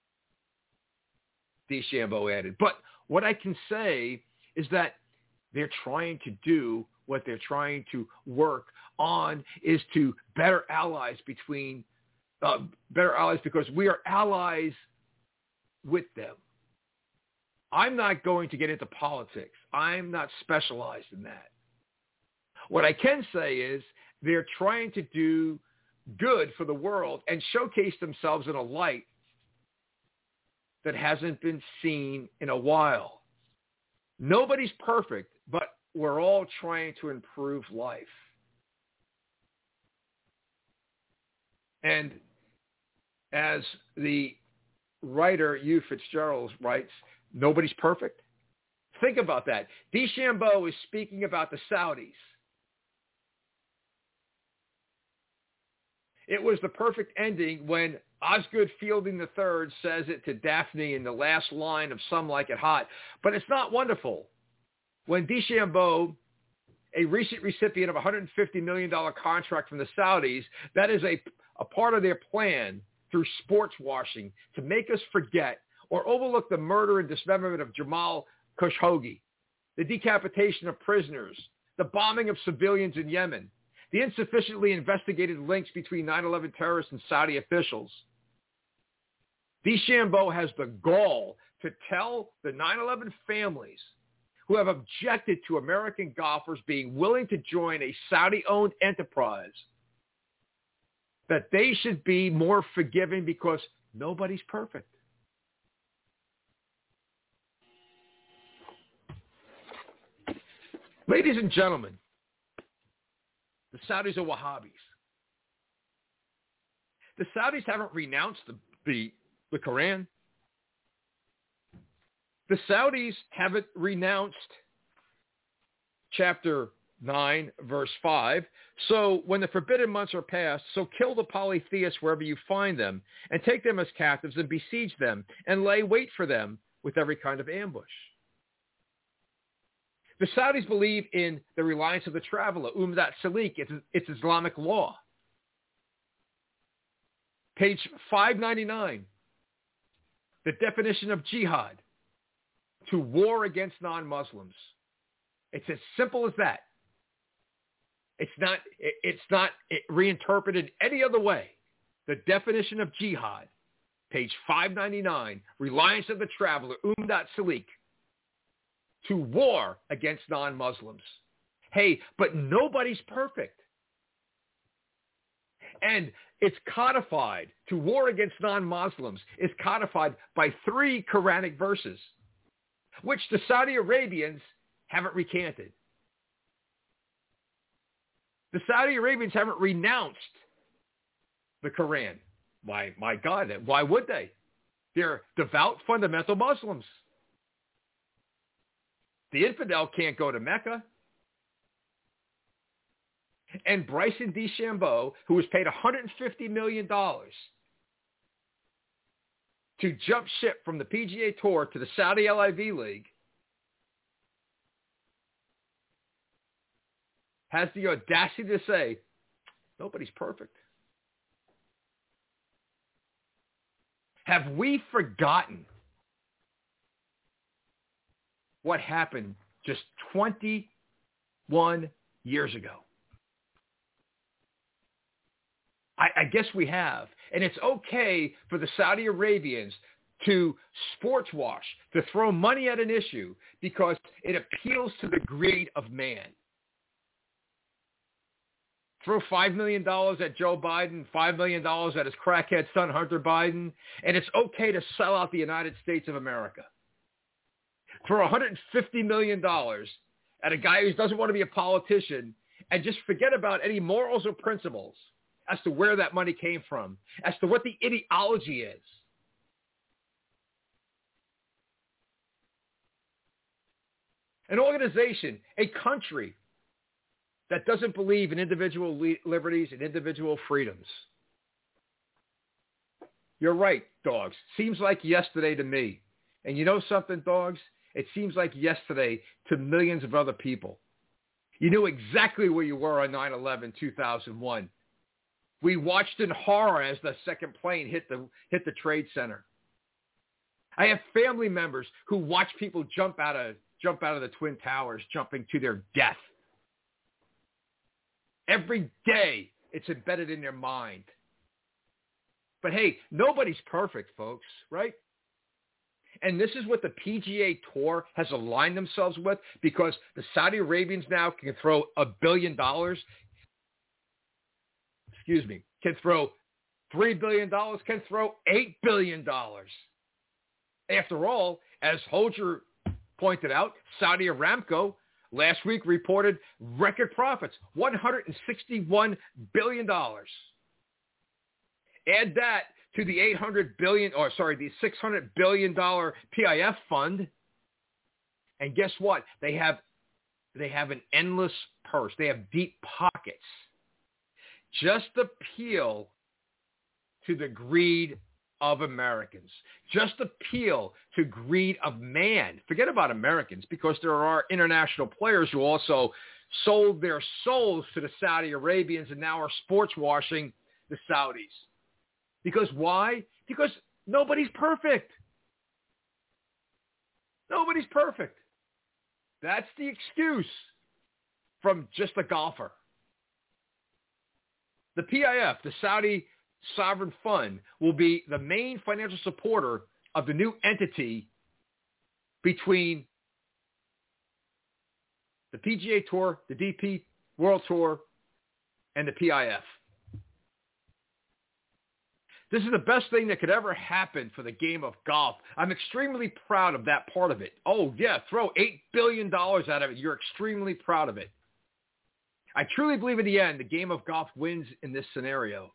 DeChambeau added. But what I can say is that they're trying to do what they're trying to work on is to better allies between, uh, better allies because we are allies with them. I'm not going to get into politics. I'm not specialized in that. What I can say is they're trying to do good for the world and showcase themselves in a light that hasn't been seen in a while. Nobody's perfect, but we're all trying to improve life. And as the writer Hugh Fitzgerald writes, nobody's perfect. Think about that. DeChambeau is speaking about the Saudis. It was the perfect ending when Osgood Fielding the third says it to Daphne in the last line of Some Like It Hot. But it's not wonderful when DeChambeau, a recent recipient of a one hundred fifty million dollars contract from the Saudis, that is a, a part of their plan through sports washing to make us forget or overlook the murder and dismemberment of Jamal Khashoggi, the decapitation of prisoners, the bombing of civilians in Yemen, the insufficiently investigated links between nine eleven terrorists and Saudi officials. DeChambeau has the gall to tell the nine eleven families who have objected to American golfers being willing to join a Saudi-owned enterprise that they should be more forgiving because nobody's perfect. Ladies and gentlemen, the Saudis are Wahhabis. The Saudis haven't renounced the, the, the Quran. The Saudis haven't renounced chapter nine, verse five. So when the forbidden months are past, so kill the polytheists wherever you find them, and take them as captives and besiege them, and lay wait for them with every kind of ambush. The Saudis believe in the reliance of the traveler, Umdat Salik. It's, it's Islamic law. Page five ninety-nine, the definition of jihad, to war against non-Muslims. It's as simple as that. It's not, it's not reinterpreted any other way. The definition of jihad, page five ninety-nine, reliance of the traveler, Umdat Salik, to war against non-Muslims. Hey, but nobody's perfect. And it's codified, to war against non-Muslims is codified by three Quranic verses, which the Saudi Arabians haven't recanted. The Saudi Arabians haven't renounced the Quran. Why, my God, why would they? They're devout fundamental Muslims. The infidel can't go to Mecca. And Bryson DeChambeau, who was paid one hundred fifty million dollars to jump ship from the P G A Tour to the Saudi L I V League, has the audacity to say, nobody's perfect. Have we forgotten what happened just twenty-one years ago? I, I guess we have. And it's okay for the Saudi Arabians to sports wash, to throw money at an issue because it appeals to the greed of man. Throw five million dollars at Joe Biden, five million dollars at his crackhead son, Hunter Biden, and it's okay to sell out the United States of America. Throw one hundred fifty million dollars at a guy who doesn't want to be a politician and just forget about any morals or principles as to where that money came from, as to what the ideology is. An organization, a country that doesn't believe in individual li- liberties and individual freedoms. You're right, dogs. Seems like yesterday to me. And you know something, dogs? It seems like yesterday to millions of other people. You knew exactly where you were on nine eleven two thousand one. We watched in horror as the second plane hit the hit the Trade Center. I have family members who watch people jump out of jump out of the Twin Towers, jumping to their death. Every day, it's embedded in their mind. But hey, nobody's perfect, folks, right? And this is what the P G A Tour has aligned themselves with, because the Saudi Arabians now can throw a billion dollars, excuse me, can throw three billion dollars, can throw eight billion dollars. After all, as Holger pointed out, Saudi Aramco last week reported record profits, one hundred sixty-one billion dollars. Add that to the eight hundred billion dollars, or sorry, the six hundred billion dollars P I F fund, and guess what? They have they have an endless purse. They have deep pockets. Just appeal to the greed of Americans. Just appeal to greed of man. Forget about Americans, because there are international players who also sold their souls to the Saudi Arabians and now are sports washing the Saudis. Because why? Because nobody's perfect. Nobody's perfect. That's the excuse from just a golfer. The P I F, the Saudi Sovereign Fund, will be the main financial supporter of the new entity between the P G A Tour, the D P World Tour, and the P I F. This is the best thing that could ever happen for the game of golf. I'm extremely proud of that part of it. Oh, yeah, throw eight billion dollars out of it. You're extremely proud of it. I truly believe in the end, the game of golf wins in this scenario.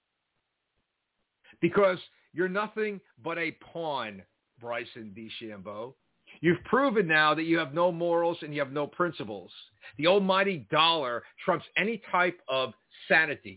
Because you're nothing but a pawn, Bryson DeChambeau. You've proven now that you have no morals and you have no principles. The almighty dollar trumps any type of sanity.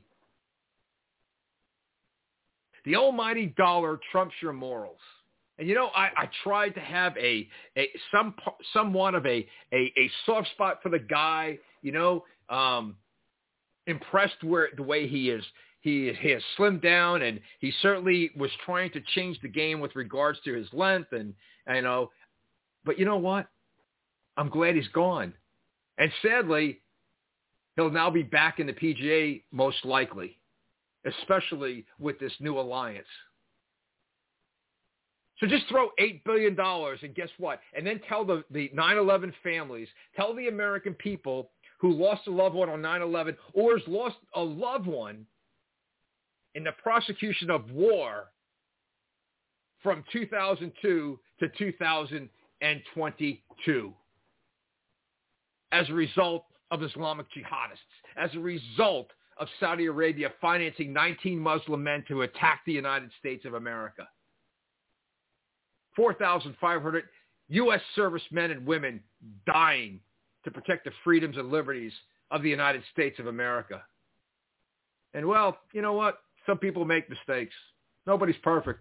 The almighty dollar trumps your morals. And, you know, I, I tried to have a, a some somewhat of a, a, a soft spot for the guy, you know, um, impressed where the way he is. He, he has slimmed down, and he certainly was trying to change the game with regards to his length. And, you know, but you know what? I'm glad he's gone. And sadly, he'll now be back in the P G A most likely, especially with this new alliance. So just throw eight billion dollars, and guess what? And then tell the, the nine eleven families, tell the American people who lost a loved one on nine eleven or has lost a loved one in the prosecution of war from two thousand two to two thousand twenty-two as a result of Islamic jihadists, as a result of Saudi Arabia financing nineteen Muslim men to attack the United States of America. four thousand five hundred U S servicemen and women dying to protect the freedoms and liberties of the United States of America. And well, you know what? Some people make mistakes. Nobody's perfect.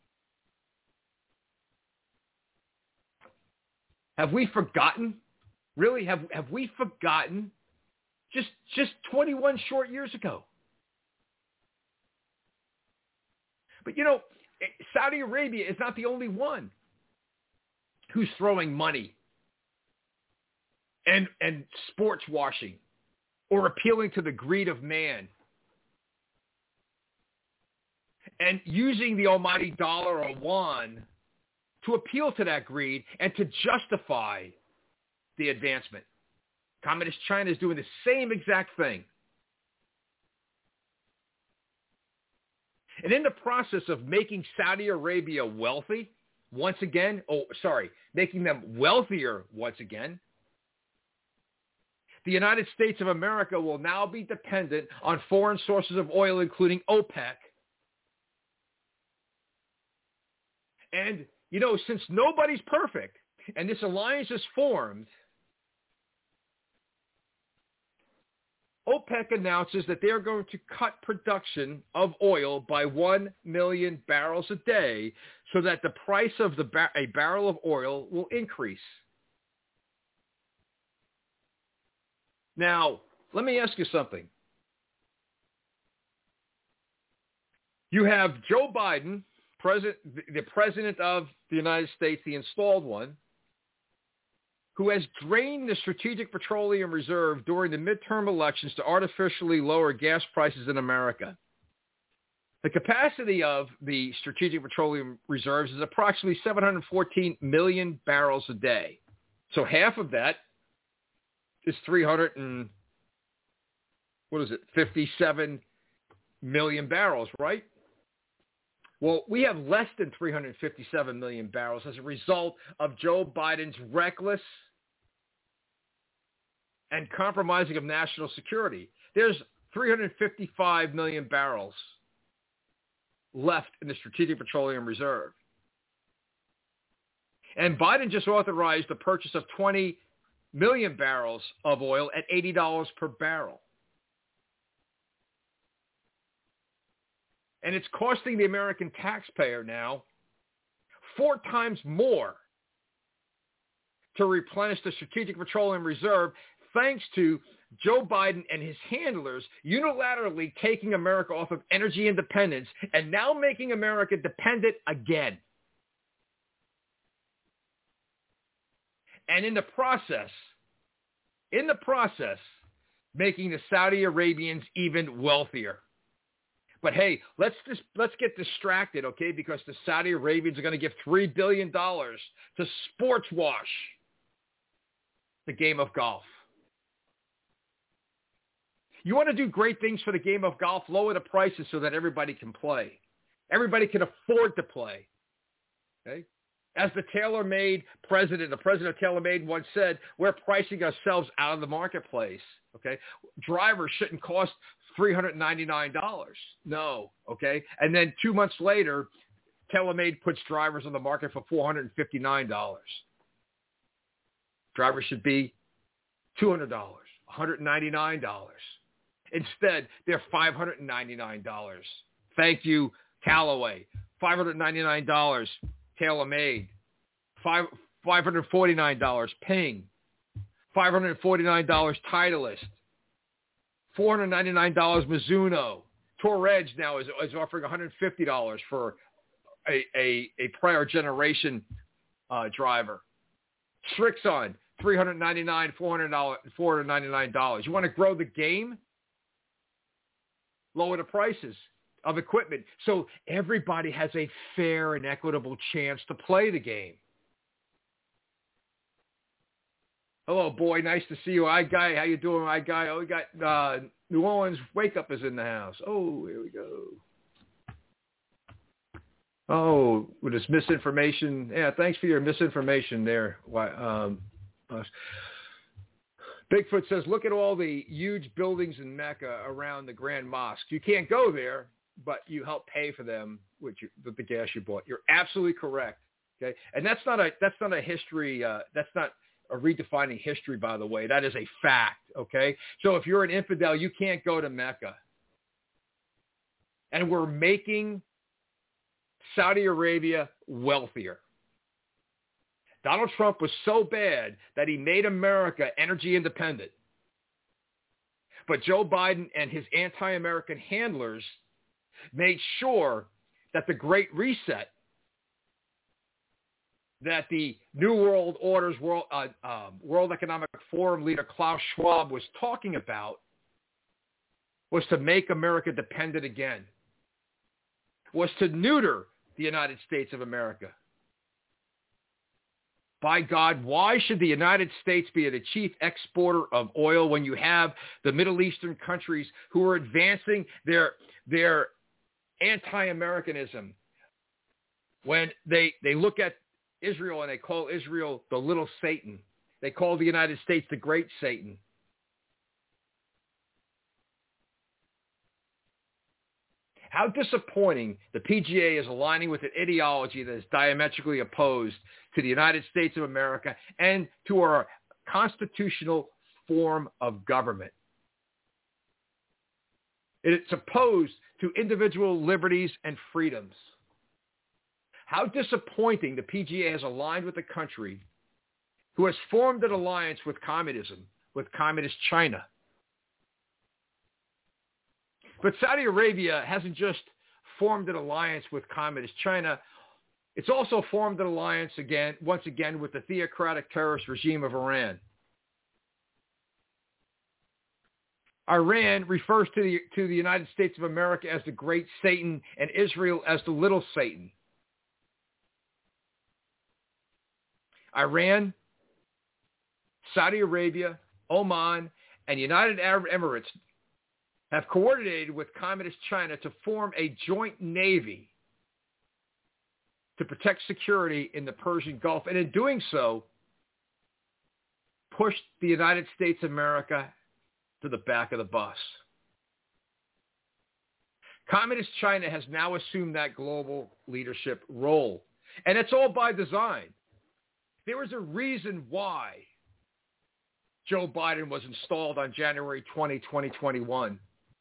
Have we forgotten? Really, have, have we forgotten just, just twenty-one short years ago? But, you know, Saudi Arabia is not the only one who's throwing money and, and sports washing or appealing to the greed of man and using the almighty dollar or yuan to appeal to that greed and to justify the advancement. Communist China is doing the same exact thing. And in the process of making Saudi Arabia wealthy, once again, oh, sorry, making them wealthier once again, the United States of America will now be dependent on foreign sources of oil, including OPEC. And, you know, since nobody's perfect and this alliance is formed, OPEC announces that they're going to cut production of oil by one million barrels a day so that the price of the bar- a barrel of oil will increase. Now, let me ask you something. You have Joe Biden, president, the president of the United States, the installed one, who has drained the Strategic Petroleum Reserve during the midterm elections to artificially lower gas prices in America. The capacity of the Strategic Petroleum Reserves is approximately seven hundred fourteen million barrels a day. So half of that is three hundred and, what is it, fifty-seven million barrels, right? Well, we have less than three hundred fifty-seven million barrels as a result of Joe Biden's reckless and compromising of national security. There's three hundred fifty-five million barrels left in the Strategic Petroleum Reserve. And Biden just authorized the purchase of twenty million barrels of oil at eighty dollars per barrel. And it's costing the American taxpayer now four times more to replenish the Strategic Petroleum Reserve, thanks to Joe Biden and his handlers unilaterally taking America off of energy independence and now making America dependent again. And in the process, in the process, making the Saudi Arabians even wealthier. But hey, let's just let's get distracted, okay? Because the Saudi Arabians are going to give three billion dollars to sports wash the game of golf. You want to do great things for the game of golf? Lower the prices so that everybody can play. Everybody can afford to play. Okay? As the TaylorMade president, the president of TaylorMade once said, we're pricing ourselves out of the marketplace. Okay? Drivers shouldn't cost three hundred ninety-nine dollars. No. Okay? And then two months later, TaylorMade puts drivers on the market for four hundred fifty-nine dollars. Drivers should be two hundred dollars, one hundred ninety-nine dollars. Instead, they're five hundred ninety-nine dollars. Thank you, Callaway. five hundred ninety-nine dollars, TaylorMade. Five, five hundred forty-nine dollars, Ping. five hundred forty-nine dollars, Titleist. four hundred ninety-nine dollars, Mizuno. Tour Edge now is, is offering one hundred fifty dollars for a, a, a prior generation uh, driver. Srixon, three hundred ninety-nine dollars, four hundred dollars, four hundred ninety-nine dollars. You want to grow the game? Lower the prices of equipment so everybody has a fair and equitable chance to play the game. Hello, boy. Nice to see you. Hi, guy. How you doing, hi, guy? Oh, we got uh, New Orleans Wake Up is in the house. Oh, here we go. Oh, with this misinformation. Yeah, thanks for your misinformation there. Why? Um, uh, Bigfoot says, look at all the huge buildings in Mecca around the Grand Mosque. You can't go there, but you help pay for them with, your, with the gas you bought. You're absolutely correct. Okay, and that's not a that's not a history. Uh, that's not a redefining history, by the way. That is a fact. Okay, so if you're an infidel, you can't go to Mecca. And we're making Saudi Arabia wealthier. Donald Trump was so bad that he made America energy independent. But Joe Biden and his anti-American handlers made sure that the Great Reset, that the New World Order's World, uh, uh, World Economic Forum leader Klaus Schwab was talking about, was to make America dependent again, was to neuter the United States of America. By God, why should the United States be the chief exporter of oil when you have the Middle Eastern countries who are advancing their their anti-Americanism? When they, they look at Israel and they call Israel the little Satan. They call the United States the great Satan. How disappointing the P G A is aligning with an ideology that is diametrically opposed to the United States of America and to our constitutional form of government. It's opposed to individual liberties and freedoms. How disappointing the P G A has aligned with a country who has formed an alliance with communism, with communist China. But Saudi Arabia hasn't just formed an alliance with communist China. It's also formed an alliance again, once again, with the theocratic terrorist regime of Iran. Iran refers to the, to the United States of America as the great Satan and Israel as the little Satan. Iran, Saudi Arabia, Oman, and United Arab Emirates have coordinated with communist China to form a joint navy to protect security in the Persian Gulf, and in doing so, pushed the United States of America to the back of the bus. Communist China has now assumed that global leadership role, and it's all by design. There was a reason why Joe Biden was installed on January twentieth, twenty twenty-one.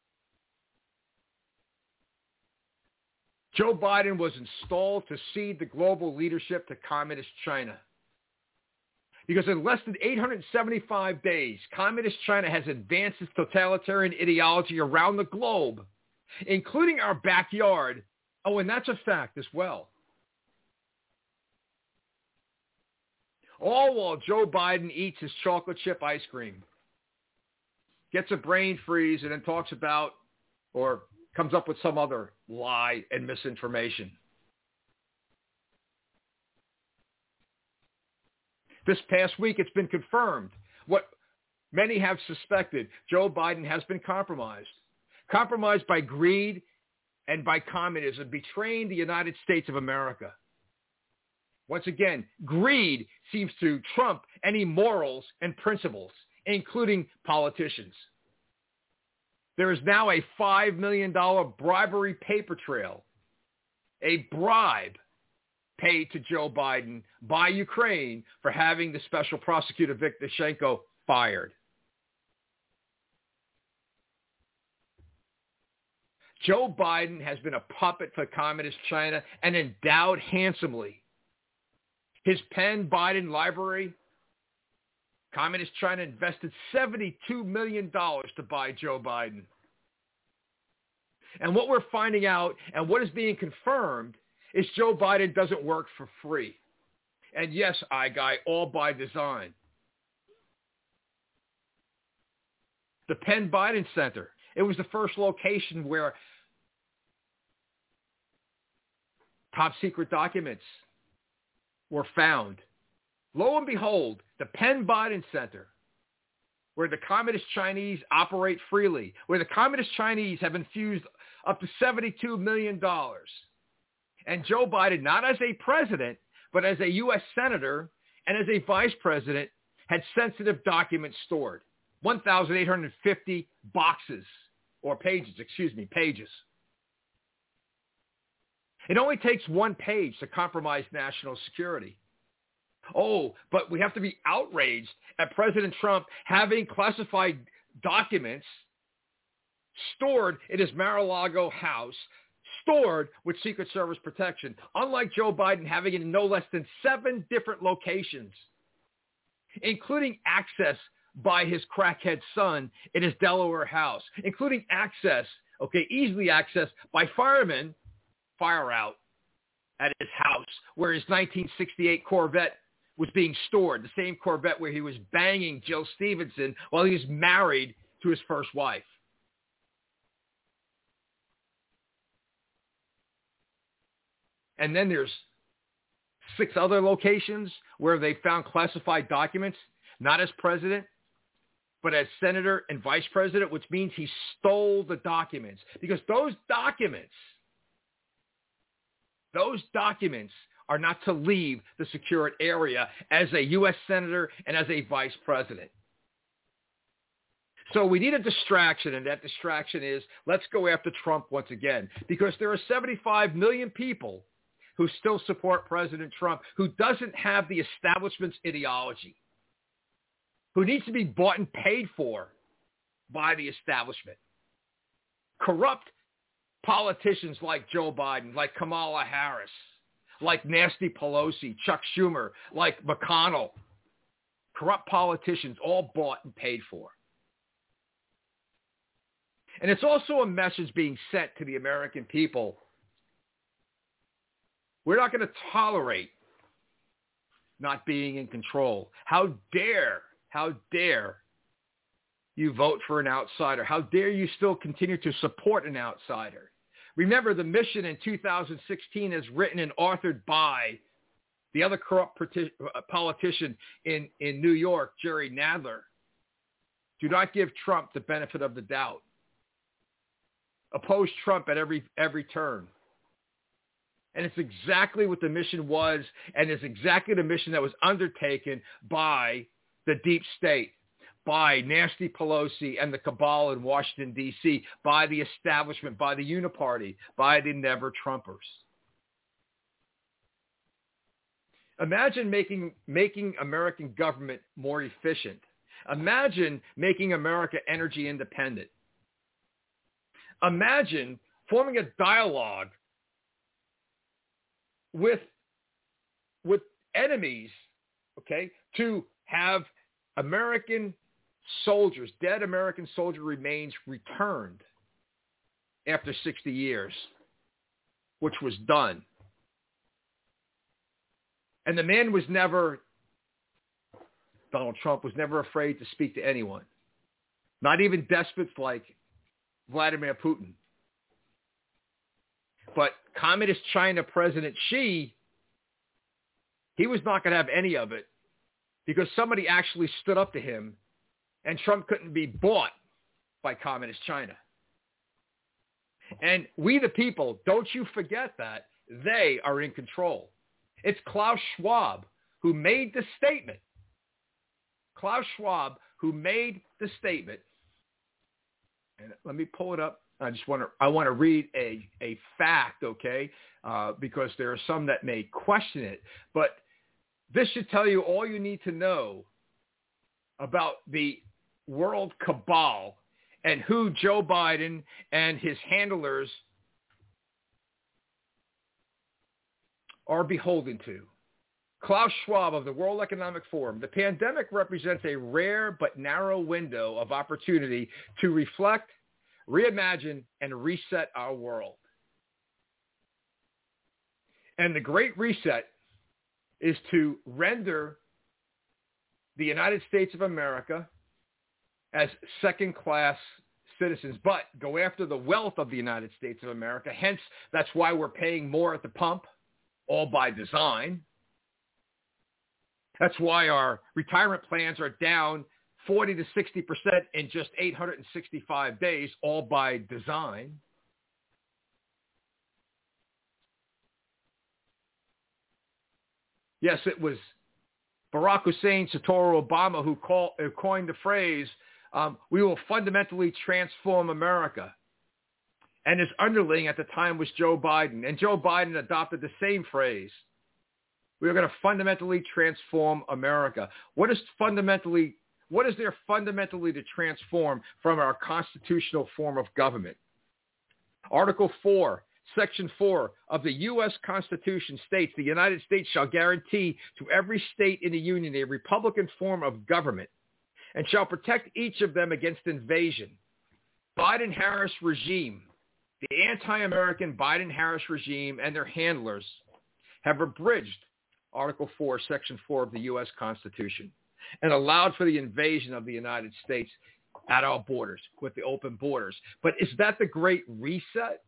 Joe Biden was installed to cede the global leadership to communist China. Because in less than eight hundred seventy-five days, communist China has advanced its totalitarian ideology around the globe, including our backyard. Oh, and that's a fact as well. All while Joe Biden eats his chocolate chip ice cream, gets a brain freeze, and then talks about or comes up with some other lie and misinformation. This past week, it's been confirmed what many have suspected. Joe Biden has been compromised. Compromised by greed and by communism, betraying the United States of America. Once again, greed seems to trump any morals and principles, including politicians. There is now a five million dollars bribery paper trail, a bribe paid to Joe Biden by Ukraine for having the special prosecutor Viktor Yushchenko fired. Joe Biden has been a puppet for communist China and endowed handsomely. His Penn Biden library, communist China invested seventy-two million dollars to buy Joe Biden. And what we're finding out and what is being confirmed is Joe Biden doesn't work for free. And yes, I guy, all by design. The Penn Biden Center, it was the first location where top secret documents were found. Lo and behold, the Penn Biden Center, where the communist Chinese operate freely, where the communist Chinese have infused up to seventy-two million dollars. And Joe Biden, not as a president, but as a U S senator and as a vice president, had sensitive documents stored. one thousand eight hundred fifty boxes, or pages, excuse me, pages. It only takes one page to compromise national security. Oh, but we have to be outraged at President Trump having classified documents stored in his Mar-a-Lago house, stored with Secret Service protection, unlike Joe Biden having it in no less than seven different locations, including access by his crackhead son in his Delaware house, including access, okay, easily accessed by firemen, fire out at his house where his nineteen sixty-eight Corvette was being stored, the same Corvette where he was banging Jill Stevenson while he was married to his first wife. And then there's six other locations where they found classified documents, not as president, but as senator and vice president, which means he stole the documents. Because those documents, those documents are not to leave the secured area as a U S senator and as a vice president. So we need a distraction, and that distraction is let's go after Trump once again, because there are seventy-five million people who still support President Trump, who doesn't have the establishment's ideology, who needs to be bought and paid for by the establishment. Corrupt politicians like Joe Biden, like Kamala Harris, like Nasty Pelosi, Chuck Schumer, like McConnell, corrupt politicians, all bought and paid for. And it's also a message being sent to the American people. We're not going to tolerate not being in control. How dare, how dare you vote for an outsider? How dare you still continue to support an outsider? Remember, the mission in two thousand sixteen is written and authored by the other corrupt politician in, in New York, Jerry Nadler. Do not give Trump the benefit of the doubt. Oppose Trump at every every turn. And it's exactly what the mission was, and it's exactly the mission that was undertaken by the deep state, by Nancy Pelosi and the cabal in Washington, D C, by the establishment, by the Uniparty, by the Never-Trumpers. Imagine making, making American government more efficient. Imagine making America energy independent. Imagine forming a dialogue with, with enemies, okay, to have American soldiers, dead American soldier remains returned after sixty years, which was done. And the man was never, Donald Trump was never afraid to speak to anyone, not even despots like Vladimir Putin. But Communist China President Xi, he was not going to have any of it because somebody actually stood up to him, and Trump couldn't be bought by Communist China. And we the people, don't you forget that, they are in control. It's Klaus Schwab who made the statement. Klaus Schwab who made the statement. And let me pull it up. I just want to, I want to read a, a fact, okay, uh, because there are some that may question it. But this should tell you all you need to know about the world cabal and who Joe Biden and his handlers are beholden to. Klaus Schwab of the World Economic Forum. The pandemic represents a rare but narrow window of opportunity to reflect, reimagine, and reset our world. And the Great Reset is to render the United States of America as second-class citizens, but go after the wealth of the United States of America. Hence, that's why we're paying more at the pump, all by design. That's why our retirement plans are down forty to sixty percent in just eight hundred sixty-five days, all by design. Yes, it was Barack Hussein Satoru Obama who, call, who coined the phrase, um, we will fundamentally transform America. And his underling at the time was Joe Biden. And Joe Biden adopted the same phrase. We are going to fundamentally transform America. What is fundamentally, what is there fundamentally to transform from our constitutional form of government? Article four, Section four of the U S Constitution states the United States shall guarantee to every state in the Union a republican form of government and shall protect each of them against invasion. Biden-Harris regime, the anti-American Biden-Harris regime and their handlers have abridged Article four, Section four of the U S Constitution and allowed for the invasion of the United States at our borders with the open borders. But is that the Great Reset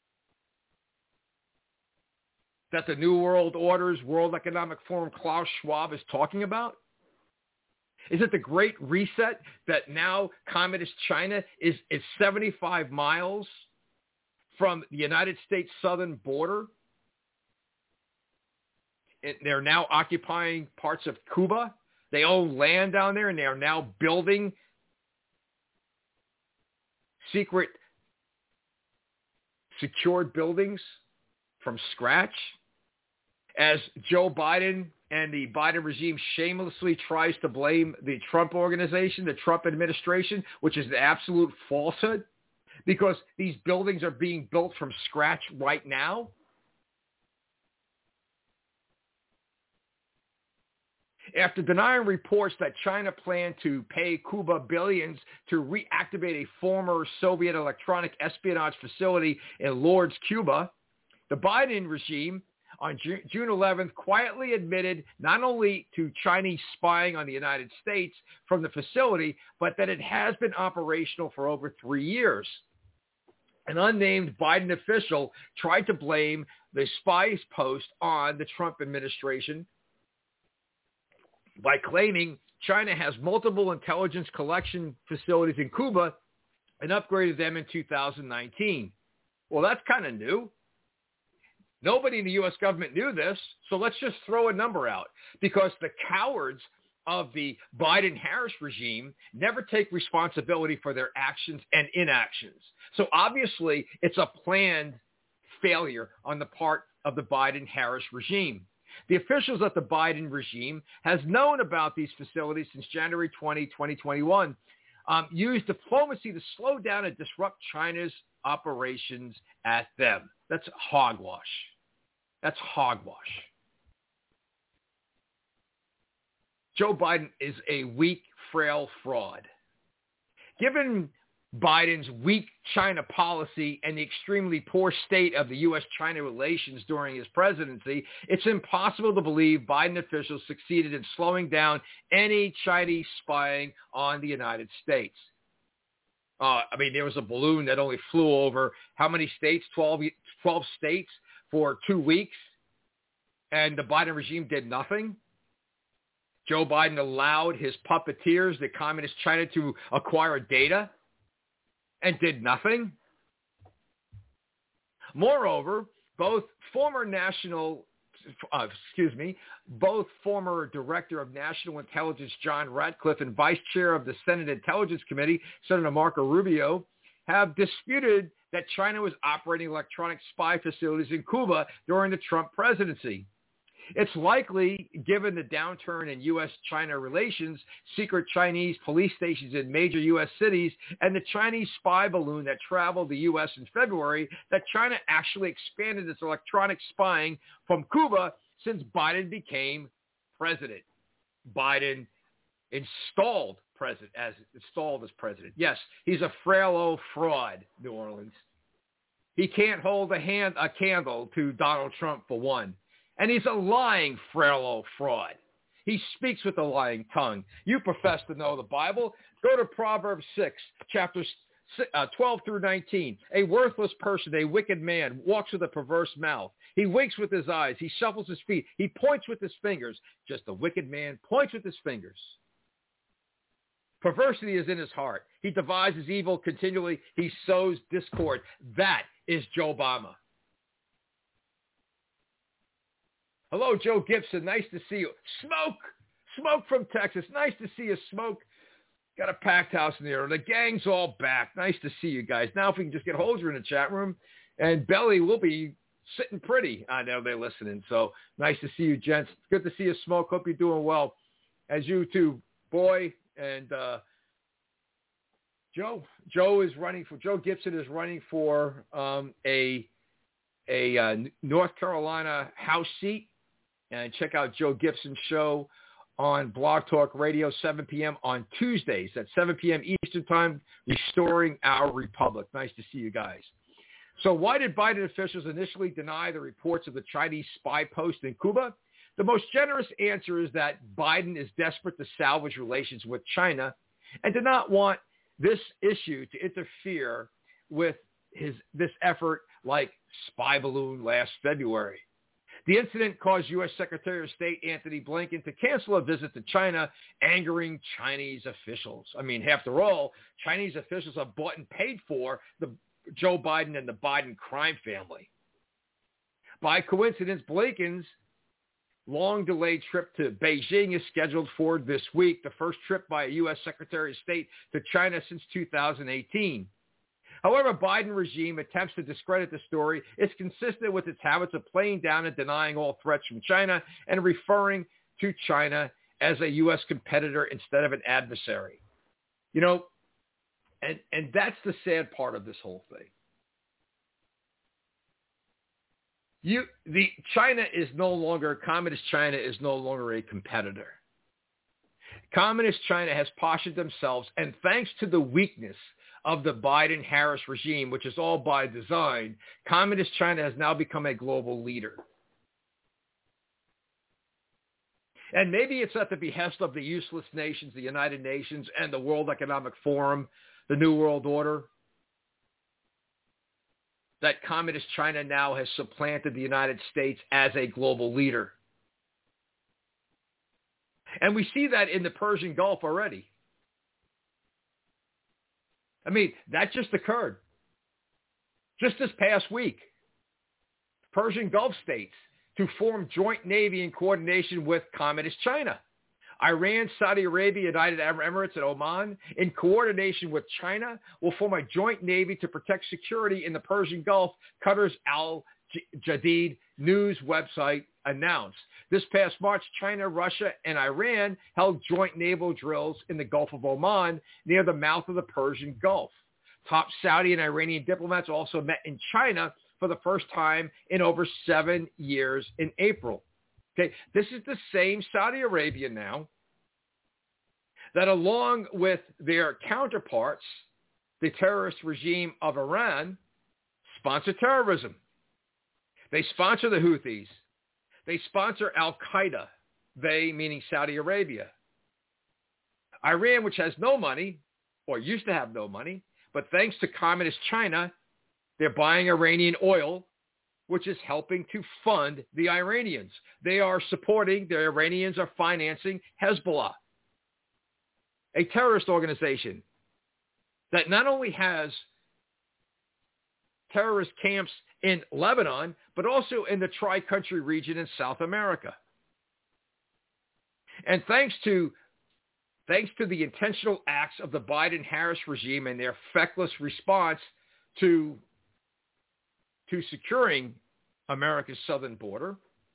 that the New World Order's World Economic Forum Klaus Schwab is talking about? Is it the Great Reset that now Communist China is, is seventy-five miles from the United States southern border? It, they're now occupying parts of Cuba. They own land down there, and they are now building secret secured buildings from scratch, as Joe Biden and the Biden regime shamelessly tries to blame the Trump organization, the Trump administration, which is the absolute falsehood, because these buildings are being built from scratch right now. After denying reports that China planned to pay Cuba billions to reactivate a former Soviet electronic espionage facility in Lourdes, Cuba, the Biden regime on June eleventh quietly admitted not only to Chinese spying on the United States from the facility, but that it has been operational for over three years. An unnamed Biden official tried to blame the spies post on the Trump administration by claiming China has multiple intelligence collection facilities in Cuba and upgraded them in two thousand nineteen. Well, that's kind of new. Nobody in the U S government knew this, so let's just throw a number out because the cowards of the Biden-Harris regime never take responsibility for their actions and inactions. So obviously, it's a planned failure on the part of the Biden-Harris regime. The officials of the Biden regime has known about these facilities since January twentieth, twenty twenty-one, um, used diplomacy to slow down and disrupt China's operations at them. That's hogwash. That's hogwash. Joe Biden is a weak, frail fraud. Given Biden's weak China policy and the extremely poor state of the U S China relations during his presidency, it's impossible to believe Biden officials succeeded in slowing down any Chinese spying on the United States. Uh, I mean, there was a balloon that only flew over how many states? twelve, twelve states for two weeks, and the Biden regime did nothing. Joe Biden allowed his puppeteers, the Communist China, to acquire data and did nothing. Moreover, both former national, uh, excuse me, both former Director of National Intelligence John Ratcliffe and Vice Chair of the Senate Intelligence Committee, Senator Marco Rubio, have disputed that China was operating electronic spy facilities in Cuba during the Trump presidency. It's likely, given the downturn in U S China relations, secret Chinese police stations in major U S cities, and the Chinese spy balloon that traveled the U S in February, that China actually expanded its electronic spying from Cuba since Biden became president. Biden installed president as installed as president. Yes, he's a frail old fraud, New Orleans. He can't hold a hand a candle to Donald Trump for one. And he's a lying, frail old fraud. He speaks with a lying tongue. You profess to know the Bible. Go to Proverbs six, chapters uh, twelve through nineteen. A worthless person, a wicked man, walks with a perverse mouth. He winks with his eyes. He shuffles his feet. He points with his fingers. Just a wicked man points with his fingers. Perversity is in his heart. He devises evil continually. He sows discord. That is Joe Obama. Hello, Joe Gibson. Nice to see you. Smoke! Smoke from Texas. Nice to see you, Smoke. Got a packed house in there. The gang's all back. Nice to see you guys. Now, if we can just get Holger in the chat room, and Belly will be sitting pretty. I know they're listening. So nice to see you, gents. Good to see you, Smoke. Hope you're doing well. As you too, boy. And uh, Joe. Joe is running for, Joe Gibson is running for um, a, a uh, North Carolina House seat. And check out Joe Gibson's show on Blog Talk Radio, seven p.m. on Tuesdays at seven p.m. Eastern Time, Restoring Our Republic. Nice to see you guys. So why did Biden officials initially deny the reports of the Chinese spy post in Cuba? The most generous answer is that Biden is desperate to salvage relations with China and did not want this issue to interfere with his this effort like spy balloon last February. The incident caused U S Secretary of State Antony Blinken to cancel a visit to China, angering Chinese officials. I mean, after all, Chinese officials have bought and paid for the Joe Biden and the Biden crime family. By coincidence, Blinken's long-delayed trip to Beijing is scheduled for this week, the first trip by a U S Secretary of State to China since two thousand eighteen. However, Biden regime attempts to discredit the story. It's consistent with its habits of playing down and denying all threats from China and referring to China as a U S competitor instead of an adversary. You know, and, and that's the sad part of this whole thing. You, the China is no longer, Communist China is no longer a competitor. Communist China has postured themselves, and thanks to the weakness of the Biden-Harris regime, which is all by design, Communist China has now become a global leader. And maybe it's at the behest of the useless nations, the United Nations, and the World Economic Forum, the New World Order, that Communist China now has supplanted the United States as a global leader. And we see that in the Persian Gulf already. I mean, that just occurred. Just this past week, Persian Gulf states to form joint navy in coordination with Communist China. Iran, Saudi Arabia, United Arab Emirates, and Oman, in coordination with China, will form a joint navy to protect security in the Persian Gulf, Qatar's Al Jadid news website announced. This past March, China, Russia, and Iran held joint naval drills in the Gulf of Oman near the mouth of the Persian Gulf. Top Saudi and Iranian diplomats also met in China for the first time in over seven years in April. Okay, this is the same Saudi Arabia now that, along with their counterparts, the terrorist regime of Iran, sponsor terrorism. They sponsor the Houthis. They sponsor Al-Qaeda, they meaning Saudi Arabia. Iran, which has no money, or used to have no money, but thanks to Communist China, they're buying Iranian oil, which is helping to fund the Iranians. They are supporting, the Iranians are financing Hezbollah, a terrorist organization that not only has terrorist camps in Lebanon, but also in the Tri-Country region in South America. And thanks to, thanks to the intentional acts of the Biden-Harris regime and their feckless response to, to securing America's southern border,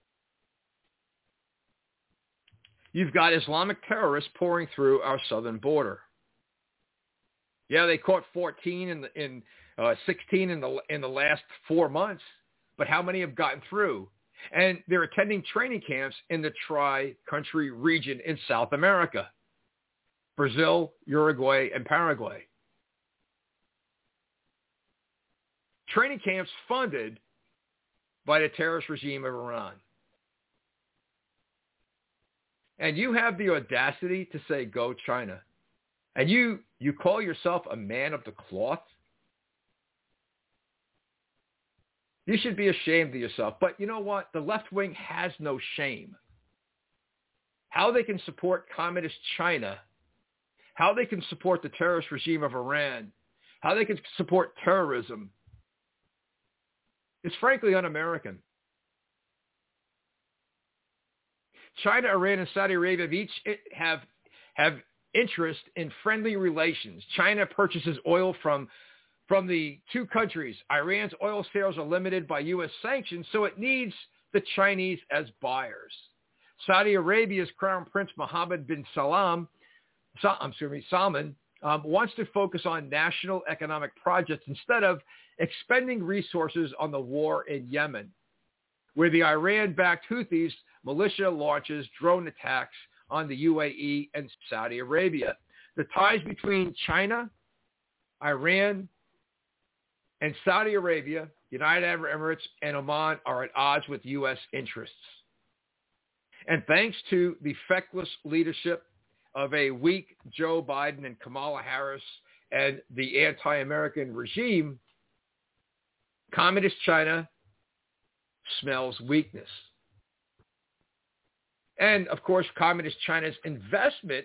you've got Islamic terrorists pouring through our southern border. Yeah, they caught fourteen in the, in uh, sixteen in the in the last four months, but how many have gotten through? And they're attending training camps in the Tri-Country region in South America: Brazil, Uruguay, and Paraguay. Training camps funded by the terrorist regime of Iran. And you have the audacity to say, go China. And you, you call yourself a man of the cloth? You should be ashamed of yourself. But you know what? The left wing has no shame. How they can support Communist China, how they can support the terrorist regime of Iran, how they can support terrorism, is frankly un-American. China, Iran, and Saudi Arabia have each have, have interest in friendly relations. China purchases oil from, from the two countries. Iran's oil sales are limited by U S sanctions, so it needs the Chinese as buyers. Saudi Arabia's Crown Prince Mohammed bin Salam, I'm sorry, Salman, um, wants to focus on national economic projects instead of expending resources on the war in Yemen, where the Iran-backed Houthis militia launches drone attacks on the U A E and Saudi Arabia. The ties between China, Iran, and Saudi Arabia, United Arab Emirates, and Oman are at odds with U S interests. And thanks to the feckless leadership of a weak Joe Biden and Kamala Harris and the anti-American regime, Communist China smells weakness. And, of course, Communist China's investment,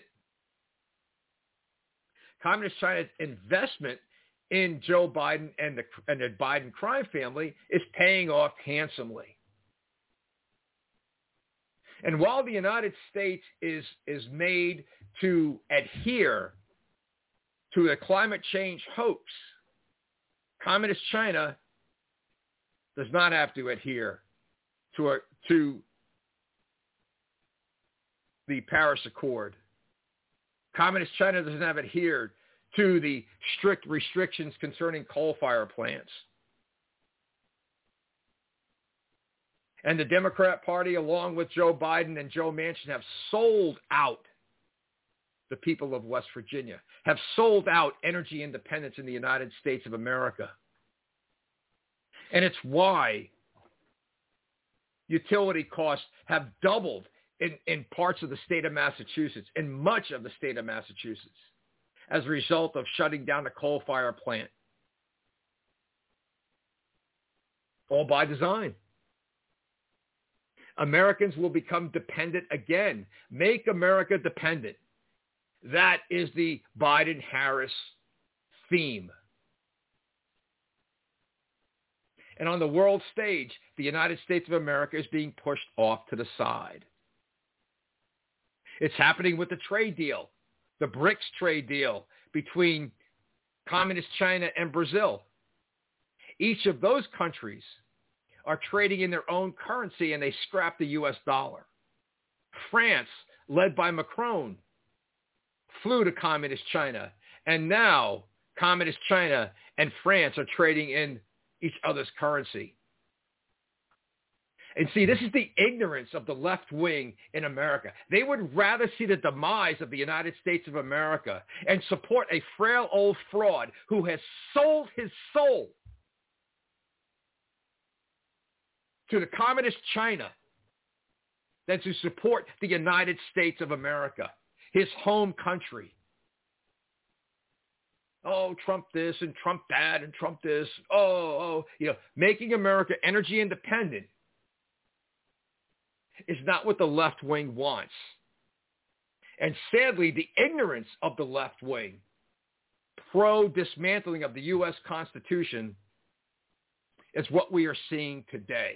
Communist China's investment in Joe Biden and the, and the Biden crime family is paying off handsomely. And while the United States is, is made to adhere to the climate change hoax, Communist China does not have to adhere to, a, to the Paris Accord. Communist China doesn't have adhered to the strict restrictions concerning coal-fired plants. And the Democrat Party, along with Joe Biden and Joe Manchin, have sold out the people of West Virginia, have sold out energy independence in the United States of America. And it's why utility costs have doubled in, in parts of the state of Massachusetts, in much of the state of Massachusetts, as a result of shutting down the coal-fired plant. All by design. Americans will become dependent again. Make America dependent. That is the Biden-Harris theme. And on the world stage, the United States of America is being pushed off to the side. It's happening with the trade deal, the BRICS trade deal between Communist China and Brazil. Each of those countries are trading in their own currency, and they scrap the U S dollar. France, led by Macron, flew to Communist China, and now Communist China and France are trading in each other's currency. And see, this is the ignorance of the left wing in America. They would rather see the demise of the United States of America and support a frail old fraud who has sold his soul to the Communist China than to support the United States of America, his home country. Oh, Trump this and Trump that and Trump this. Oh, oh, you know, making America energy independent is not what the left wing wants. And sadly, the ignorance of the left wing, pro-dismantling of the U S Constitution, is what we are seeing today.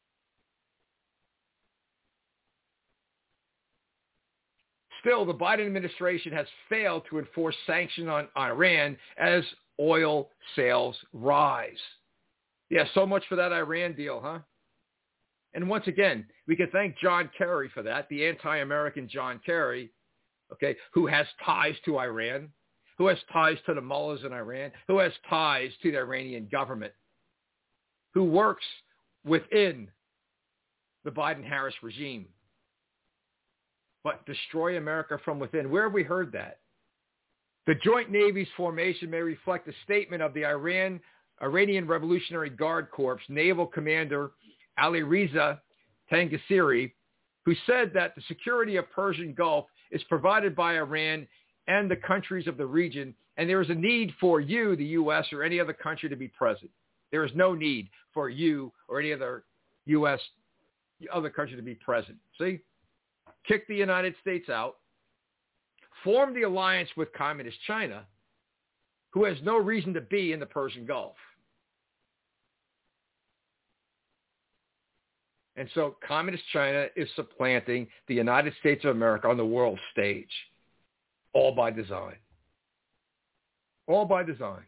Still, the Biden administration has failed to enforce sanctions on Iran as oil sales rise. Yeah, so much for that Iran deal, huh? And once again, we can thank John Kerry for that, the anti-American John Kerry, okay, who has ties to Iran, who has ties to the mullahs in Iran, who has ties to the Iranian government, who works within the Biden-Harris regime. But destroy America from within. Where have we heard that? The Joint Navy's formation may reflect a statement of the Iran, Iranian Revolutionary Guard Corps Naval Commander Ali Reza Tangasiri, who said that the security of Persian Gulf is provided by Iran and the countries of the region, and there is a need for you, the U S, or any other country to be present. There is no need for you or any other U S other country to be present. See? Kick the United States out, form the alliance with Communist China, who has no reason to be in the Persian Gulf. And so Communist China is supplanting the United States of America on the world stage, all by design. All by design.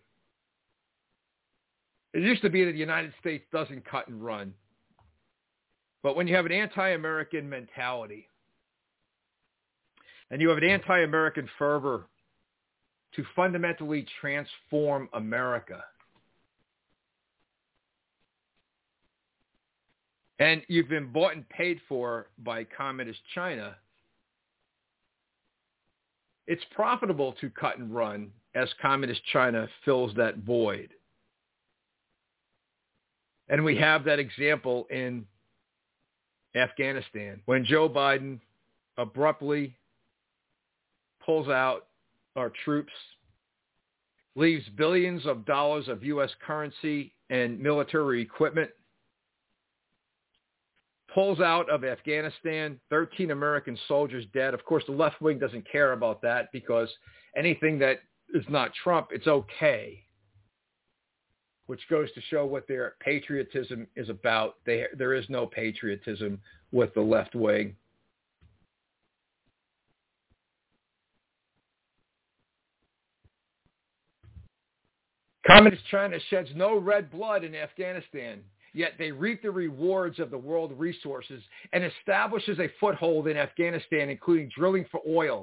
It used to be that the United States doesn't cut and run. But when you have an anti-American mentality, and you have an anti-American fervor to fundamentally transform America, and you've been bought and paid for by Communist China, it's profitable to cut and run as Communist China fills that void. And we have that example in Afghanistan, when Joe Biden abruptly pulls out our troops, leaves billions of dollars of U S currency and military equipment, pulls out of Afghanistan, thirteen American soldiers dead. Of course, the left wing doesn't care about that because anything that is not Trump, it's okay, which goes to show what their patriotism is about. They, there is no patriotism with the left wing. Communist China sheds no red blood in Afghanistan, yet they reap the rewards of the world resources and establishes a foothold in Afghanistan, including drilling for oil.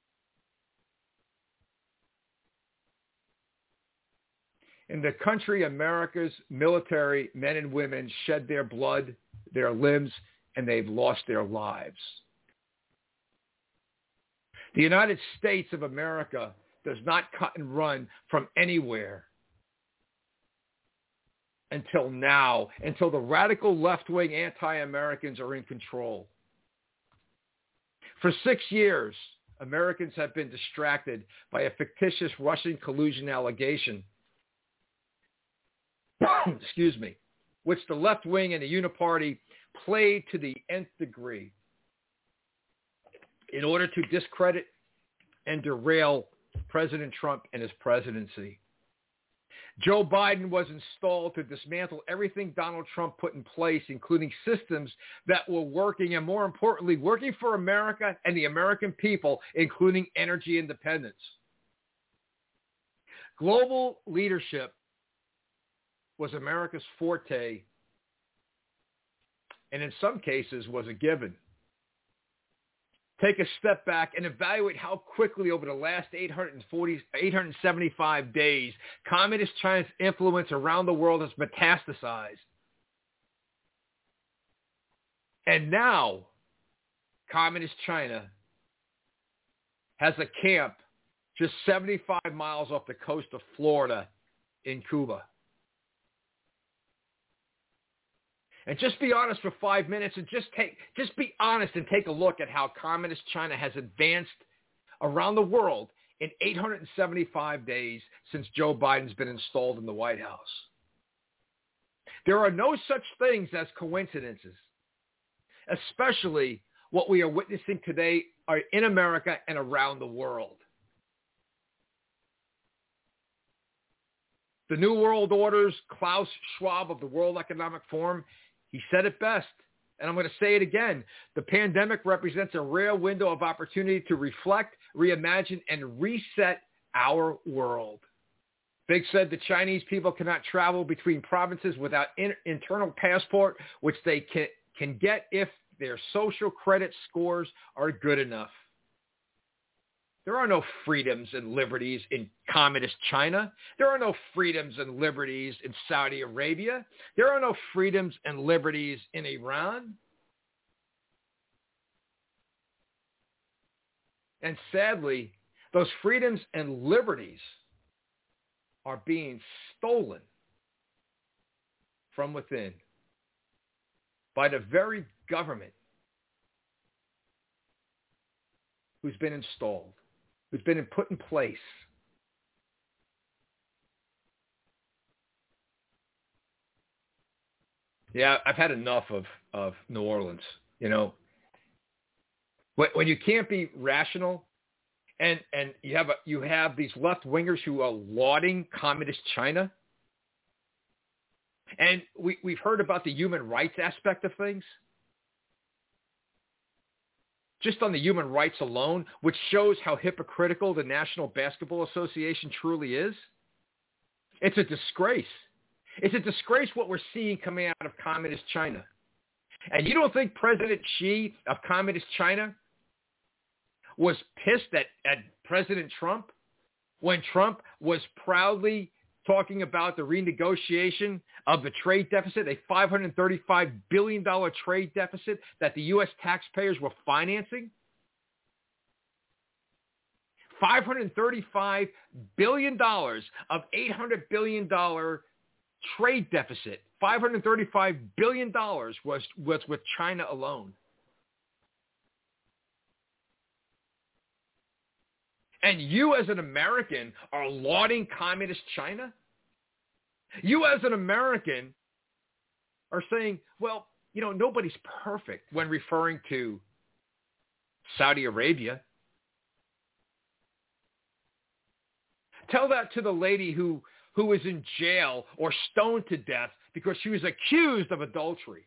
In the country, America's military men and women shed their blood, their limbs, and they've lost their lives. The United States of America does not cut and run from anywhere until now, until the radical left-wing anti-Americans are in control. For six years, Americans have been distracted by a fictitious Russian collusion allegation, excuse me, which the left wing and the Uniparty played to the nth degree in order to discredit and derail President Trump and his presidency. Joe Biden was installed to dismantle everything Donald Trump put in place, including systems that were working and, more importantly, working for America and the American people, including energy independence. Global leadership was America's forte, and in some cases was a given. Take a step back and evaluate how quickly over the last eight hundred forty, eight hundred seventy-five days, Communist China's influence around the world has metastasized. And now, Communist China has a camp just seventy-five miles off the coast of Florida in Cuba. And just be honest for five minutes and just take, just be honest and take a look at how Communist China has advanced around the world in eight hundred seventy-five days since Joe Biden's been installed in the White House. There are no such things as coincidences, especially what we are witnessing today are in America and around the world. The New World Order's Klaus Schwab of the World Economic Forum, he said it best, and I'm going to say it again. The pandemic represents a rare window of opportunity to reflect, reimagine, and reset our world. Big said the Chinese people cannot travel between provinces without in, internal passport, which they can, can get if their social credit scores are good enough. There are no freedoms and liberties in Communist China. There are no freedoms and liberties in Saudi Arabia. There are no freedoms and liberties in Iran. And sadly, those freedoms and liberties are being stolen from within by the very government who's been installed, who's been put in place. Yeah, I've had enough of, of New Orleans. You know, when, when you can't be rational, and and you have a, you have these left wingers who are lauding Communist China, and we we've heard about the human rights aspect of things. Just on the human rights alone, which shows how hypocritical the National Basketball Association truly is. It's a disgrace. It's a disgrace what we're seeing coming out of Communist China. And you don't think President Xi of Communist China was pissed at, at President Trump when Trump was proudly talking about the renegotiation of the trade deficit, a five hundred thirty-five billion dollars trade deficit that the U S taxpayers were financing? five hundred thirty-five billion dollars of eight hundred billion dollars trade deficit. five hundred thirty-five billion dollars was, was with China alone. And you as an American are lauding Communist China? You as an American are saying, well, you know, nobody's perfect when referring to Saudi Arabia. Tell that to the lady who, who was in jail or stoned to death because she was accused of adultery.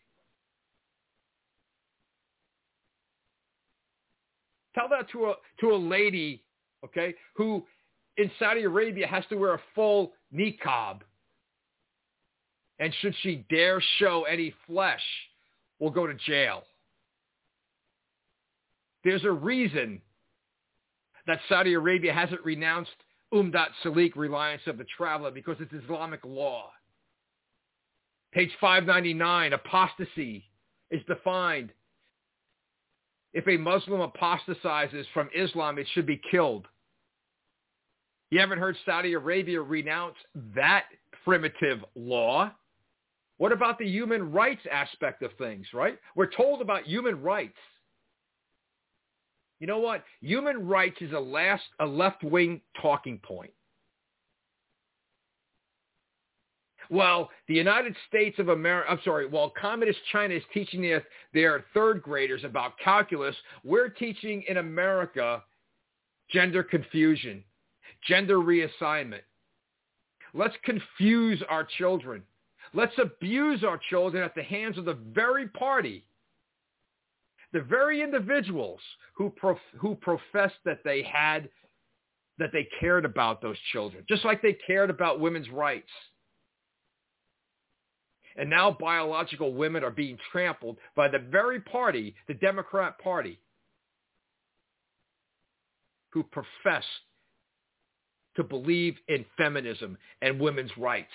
Tell that to a, to a lady, okay, who in Saudi Arabia has to wear a full niqab. And should she dare show any flesh, will go to jail. There's a reason that Saudi Arabia hasn't renounced Umdat Salik, reliance of the traveler, because it's Islamic law. Page five ninety-nine, apostasy is defined if a Muslim apostatizes from Islam, it should be killed. You haven't heard Saudi Arabia renounce that primitive law. What about the human rights aspect of things, right? We're told about human rights. You know what? Human rights is a last a left-wing talking point. Well, the United States of America, I'm sorry, while Communist China is teaching their, their third graders about calculus, we're teaching in America gender confusion, gender reassignment. Let's confuse our children. Let's abuse our children at the hands of the very party, the very individuals who prof, who professed that they had, that they cared about those children, just like they cared about women's rights. And now biological women are being trampled by the very party, the Democrat Party, who profess to believe in feminism and women's rights.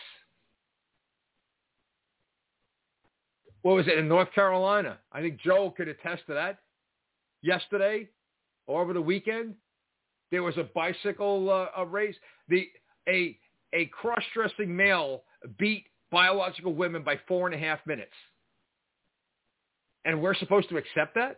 What was it in North Carolina? I think Joe could attest to that. Yesterday, or over the weekend, there was a bicycle uh, a race. The a a cross-dressing male beat biological women by four and a half minutes. And we're supposed to accept that?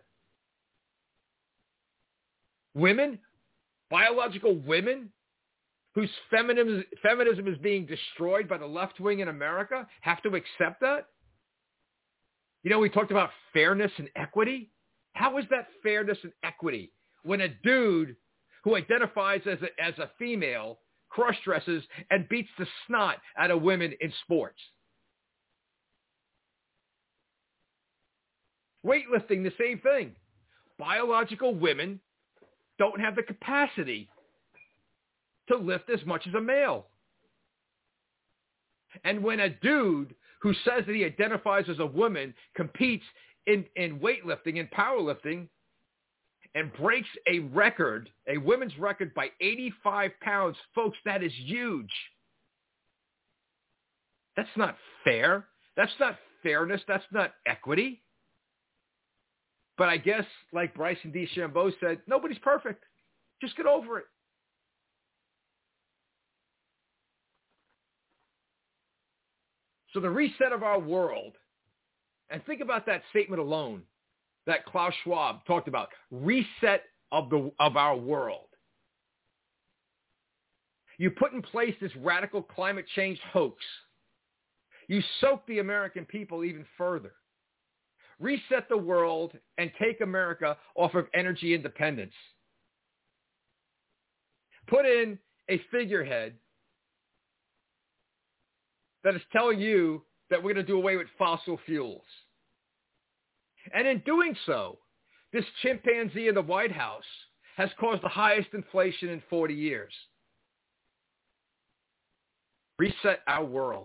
Women, biological women, whose feminism, feminism is being destroyed by the left wing in America, have to accept that? You know, we talked about fairness and equity. How is that fairness and equity when a dude who identifies as a, as a female cross-dresses and beats the snot out of women in sports? Weightlifting, the same thing. Biological women don't have the capacity to lift as much as a male. And when a dude who says that he identifies as a woman competes in, in weightlifting and powerlifting and breaks a record, a women's record by eighty-five pounds, folks, that is huge. That's not fair. That's not fairness. That's not equity. But I guess, like Bryson DeChambeau said, nobody's perfect. Just get over it. So the reset of our world, and think about that statement alone that Klaus Schwab talked about, reset of the of our world. You put in place this radical climate change hoax. You soak the American people even further. Reset the world and take America off of energy independence. Put in a figurehead that is telling you that we're going to do away with fossil fuels. And in doing so, this chimpanzee in the White House has caused the highest inflation in forty years. Reset our world.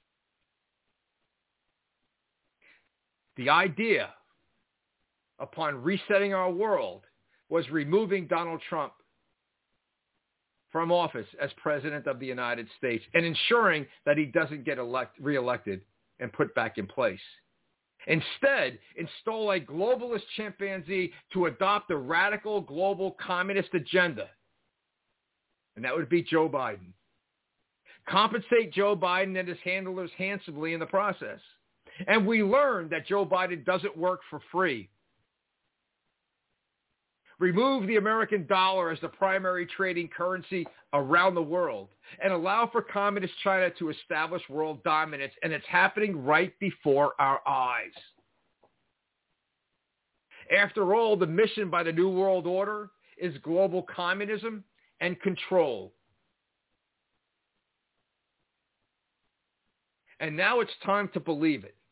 The idea upon resetting our world was removing Donald Trump from office as president of the United States and ensuring that he doesn't get elect, reelected and put back in place. Instead, install a globalist chimpanzee to adopt a radical global communist agenda. And that would be Joe Biden. Compensate Joe Biden and his handlers handsomely in the process. And we learned that Joe Biden doesn't work for free. Remove the American dollar as the primary trading currency around the world and allow for communist China to establish world dominance. And it's happening right before our eyes. After all, the mission by the New World Order is global communism and control. And now it's time to believe it.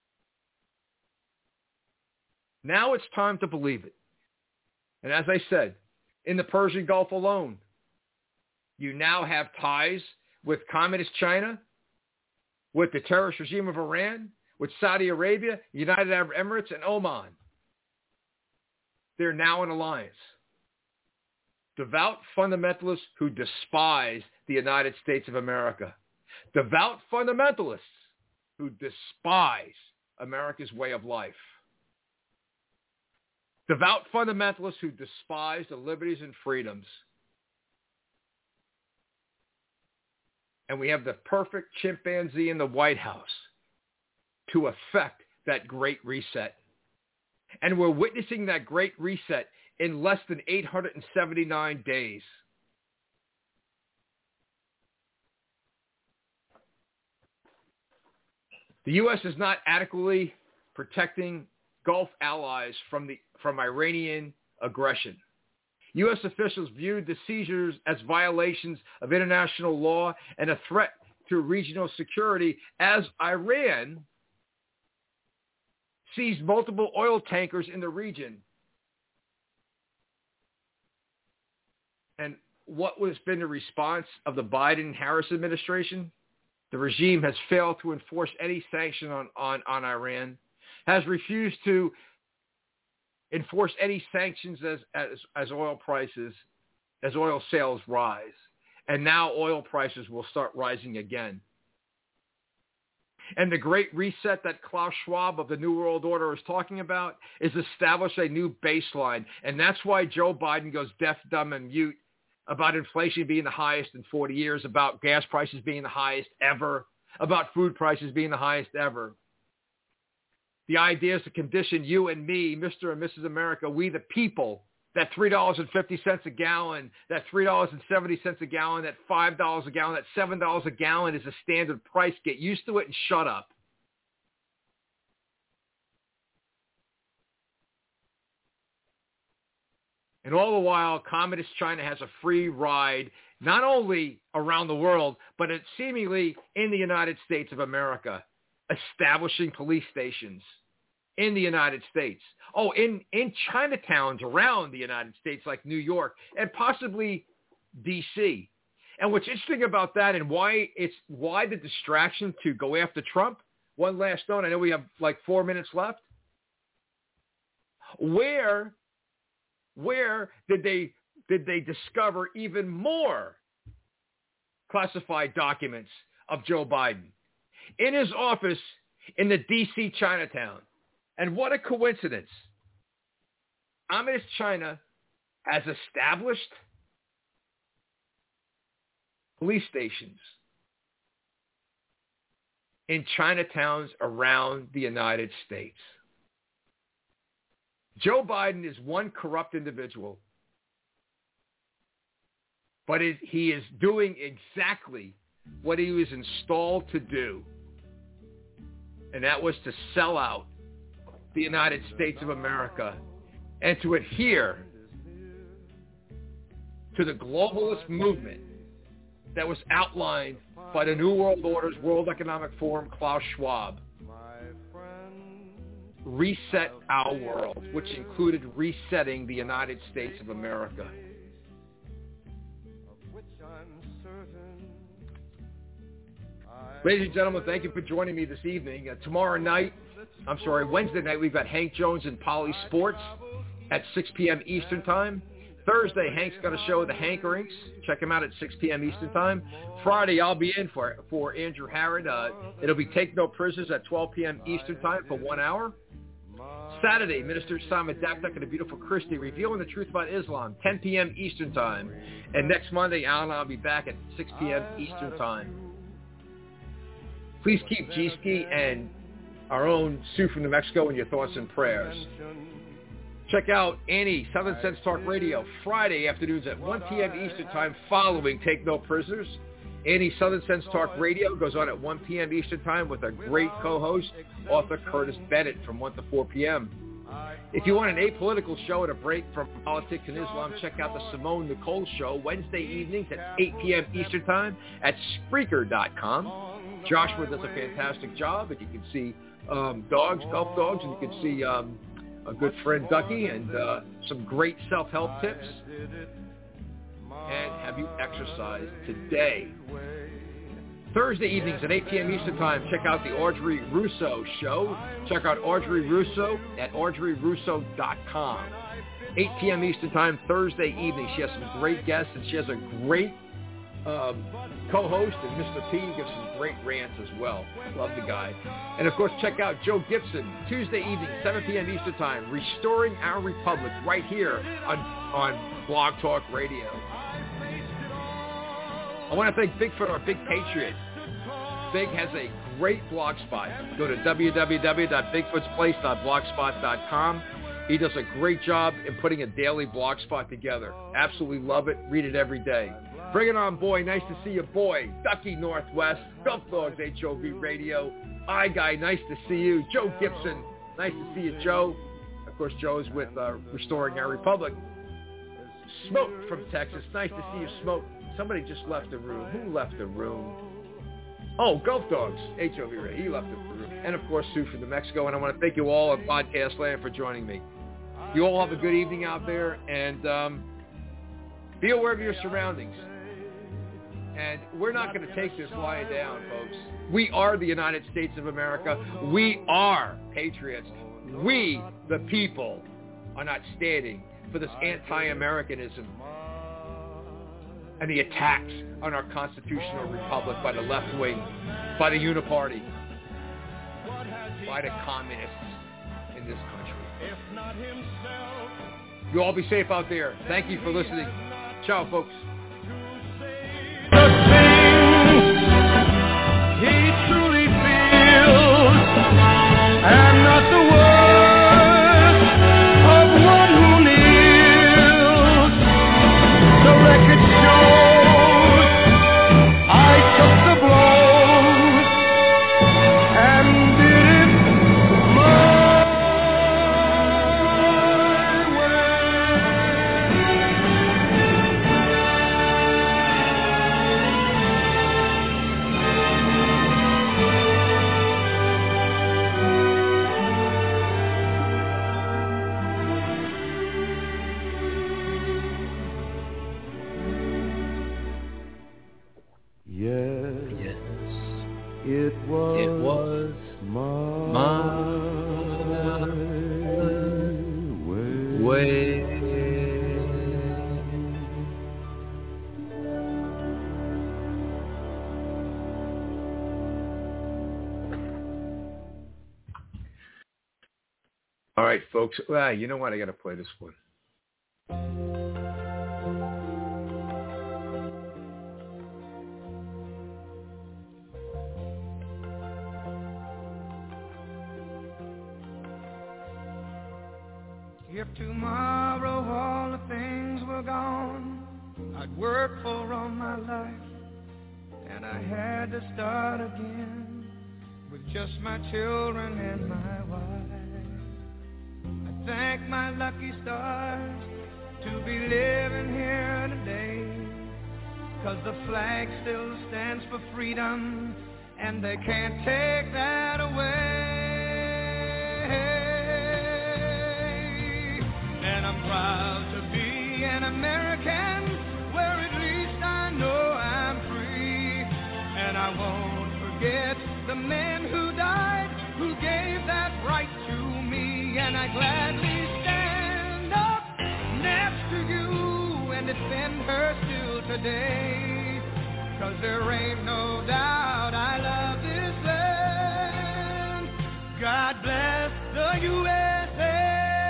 Now it's time to believe it. And as I said, in the Persian Gulf alone, you now have ties with communist China, with the terrorist regime of Iran, with Saudi Arabia, United Arab Emirates, and Oman. They're now in alliance. Devout fundamentalists who despise the United States of America. Devout fundamentalists who despise America's way of life. Devout fundamentalists who despise the liberties and freedoms. And we have the perfect chimpanzee in the White House to effect that great reset. And we're witnessing that great reset in less than eight hundred seventy-nine days. The U S is not adequately protecting Gulf allies from the from Iranian aggression. U S officials viewed the seizures as violations of international law and a threat to regional security as Iran seized multiple oil tankers in the region. And what has been the response of the Biden-Harris administration? The regime has failed to enforce any sanction on, on, on Iran, has refused to enforce any sanctions as, as, as oil prices, as oil sales rise. And now oil prices will start rising again. And the great reset that Klaus Schwab of the New World Order is talking about is establish a new baseline. And that's why Joe Biden goes deaf, dumb, and mute about inflation being the highest in forty years, about gas prices being the highest ever, about food prices being the highest ever. The idea is to condition you and me, Mister and Missus America, we the people, that three dollars and fifty cents a gallon, that three dollars and seventy cents a gallon, that five dollars a gallon, that seven dollars a gallon is a standard price. Get used to it and shut up. And all the while, Communist China has a free ride, not only around the world, but it's seemingly in the United States of America, establishing police stations in the United States. Oh, in, in Chinatowns around the United States, like New York, and possibly D C. And what's interesting about that and why it's why the distraction to go after Trump, one last note, I know we have like four minutes left. Where... Where did they did they discover even more classified documents of Joe Biden? In his office in the D C Chinatown. And what a coincidence. Communist China has established police stations in Chinatowns around the United States. Joe Biden is one corrupt individual, but it, he is doing exactly what he was installed to do, and that was to sell out the United States of America and to adhere to the globalist movement that was outlined by the New World Order's World Economic Forum, Klaus Schwab. Reset our world, which included resetting the United States of America. Ladies and gentlemen, thank you for joining me this evening. Uh, tomorrow night, I'm sorry, Wednesday night, we've got Hank Jones and Poly Sports at six p.m. Eastern Time. Thursday, Hank's got a show with the Hankerings. Check him out at six p.m. Eastern Time. Friday, I'll be in for for Andrew Harrod. Uh, it'll be Take No Prisoners at twelve p.m. Eastern Time for one hour. Saturday, Minister Simon Dakdak and the beautiful Christy revealing the truth about Islam, ten p.m. Eastern Time. And next Monday, Al and I will be back at six p.m. Eastern Time. Please keep G-Ski and our own Sue from New Mexico in your thoughts and prayers. Check out Annie, Southern Sense Talk Radio, Friday afternoons at one p.m. Eastern Time following Take No Prisoners. Annie, Southern Sense Talk Radio goes on at one p.m. Eastern Time with a great co-host, author Curtis Bennett from one to four p.m. If you want an apolitical show and a break from politics and Islam, check out the Simone Nicole Show Wednesday evenings at eight p.m. Eastern Time at Spreaker dot com. Joshua does a fantastic job, and you can see um, dogs, golf dogs, and you can see um, a good friend Ducky and uh, some great self-help tips. And have you exercised today? Thursday evenings at eight p.m. Eastern Time, check out the Audrey Russo Show. Check out Audrey Russo at audrey russo dot com. eight p.m. Eastern Time, Thursday evening. She has some great guests, and she has a great um, co-host, and Mister P gives some great rants as well. Love the guy. And, of course, check out Joe Gibson, Tuesday evening, seven p.m. Eastern Time, Restoring Our Republic, right here on, on Blog Talk Radio. I want to thank Bigfoot, our big patriot. Big has a great blog spot. Go to w w w dot bigfoots place dot blogspot dot com. He does a great job in putting a daily blog spot together. Absolutely love it. Read it every day. Bring it on, boy. Nice to see you, boy. Ducky Northwest, Gulf Dogs H O V Radio. I Guy, nice to see you. Joe Gibson, nice to see you, Joe. Of course, Joe is with uh, Restoring Our Republic. Smoke from Texas, nice to see you, Smoke. Somebody just left the room. Who left the room? Oh, Gulf Dogs, H O V Radio. He left the room. And, of course, Sue from New Mexico. And I want to thank you all at Podcast Land for joining me. You all have a good evening out there. And um, be aware of your surroundings. And we're not going to take this lying down, folks. We are the United States of America. We are patriots. We, the people, are not standing for this anti-Americanism and the attacks on our constitutional republic by the left wing, by the uniparty, by the communists in this country. You all be safe out there. Thank you for listening. Ciao, folks. He truly feels I'm not the worst of one who kneels. The record shows I took the blows and did it my It was, it was my, my way. way. All right, folks. Well, you know what? I got to play this one. If tomorrow all the things were gone I'd work for all my life, and I had to start again with just my children and my wife. I thank my lucky stars to be living here today, 'cause the flag still stands for freedom, and they can't take that away. And I'm proud to be an American, where at least I know I'm free. And I won't forget the men who died, who gave that right to me. And I gladly stand up next to you and defend her still today, 'cause there ain't no doubt I love this land. God bless the U S A.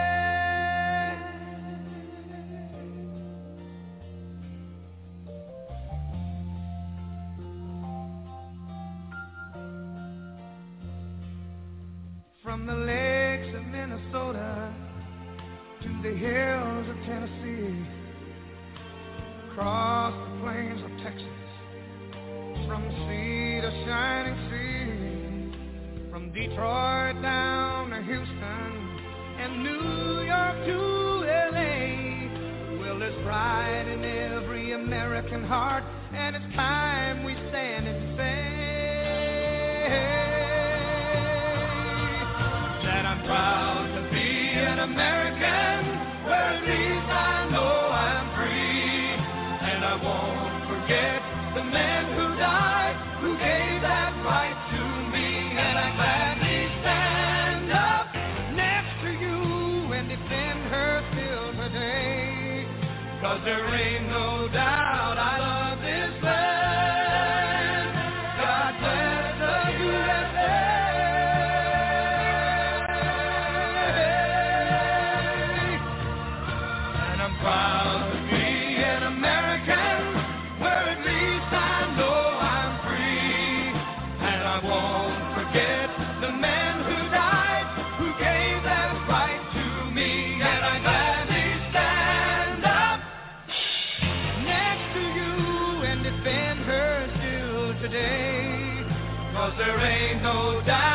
From the lakes of Minnesota to the hills of Tennessee, across the plains of Texas, from sea to shining sea, from Detroit down to Houston and New York to L A. Well, there's pride in every American heart, and it's time we stand and say that I'm proud to be an American, where at least I know I'm free. And I won't forget the men who died, who gave that right to me. And I gladly stand up next to you and defend her still today, 'cause there ain't no doubt I love this land. proud to be an American, where at least I know I'm free. And I won't forget the men who died, who gave that right to me. And I gladly stand up next to you and defend her still today. 'Cause there ain't no doubt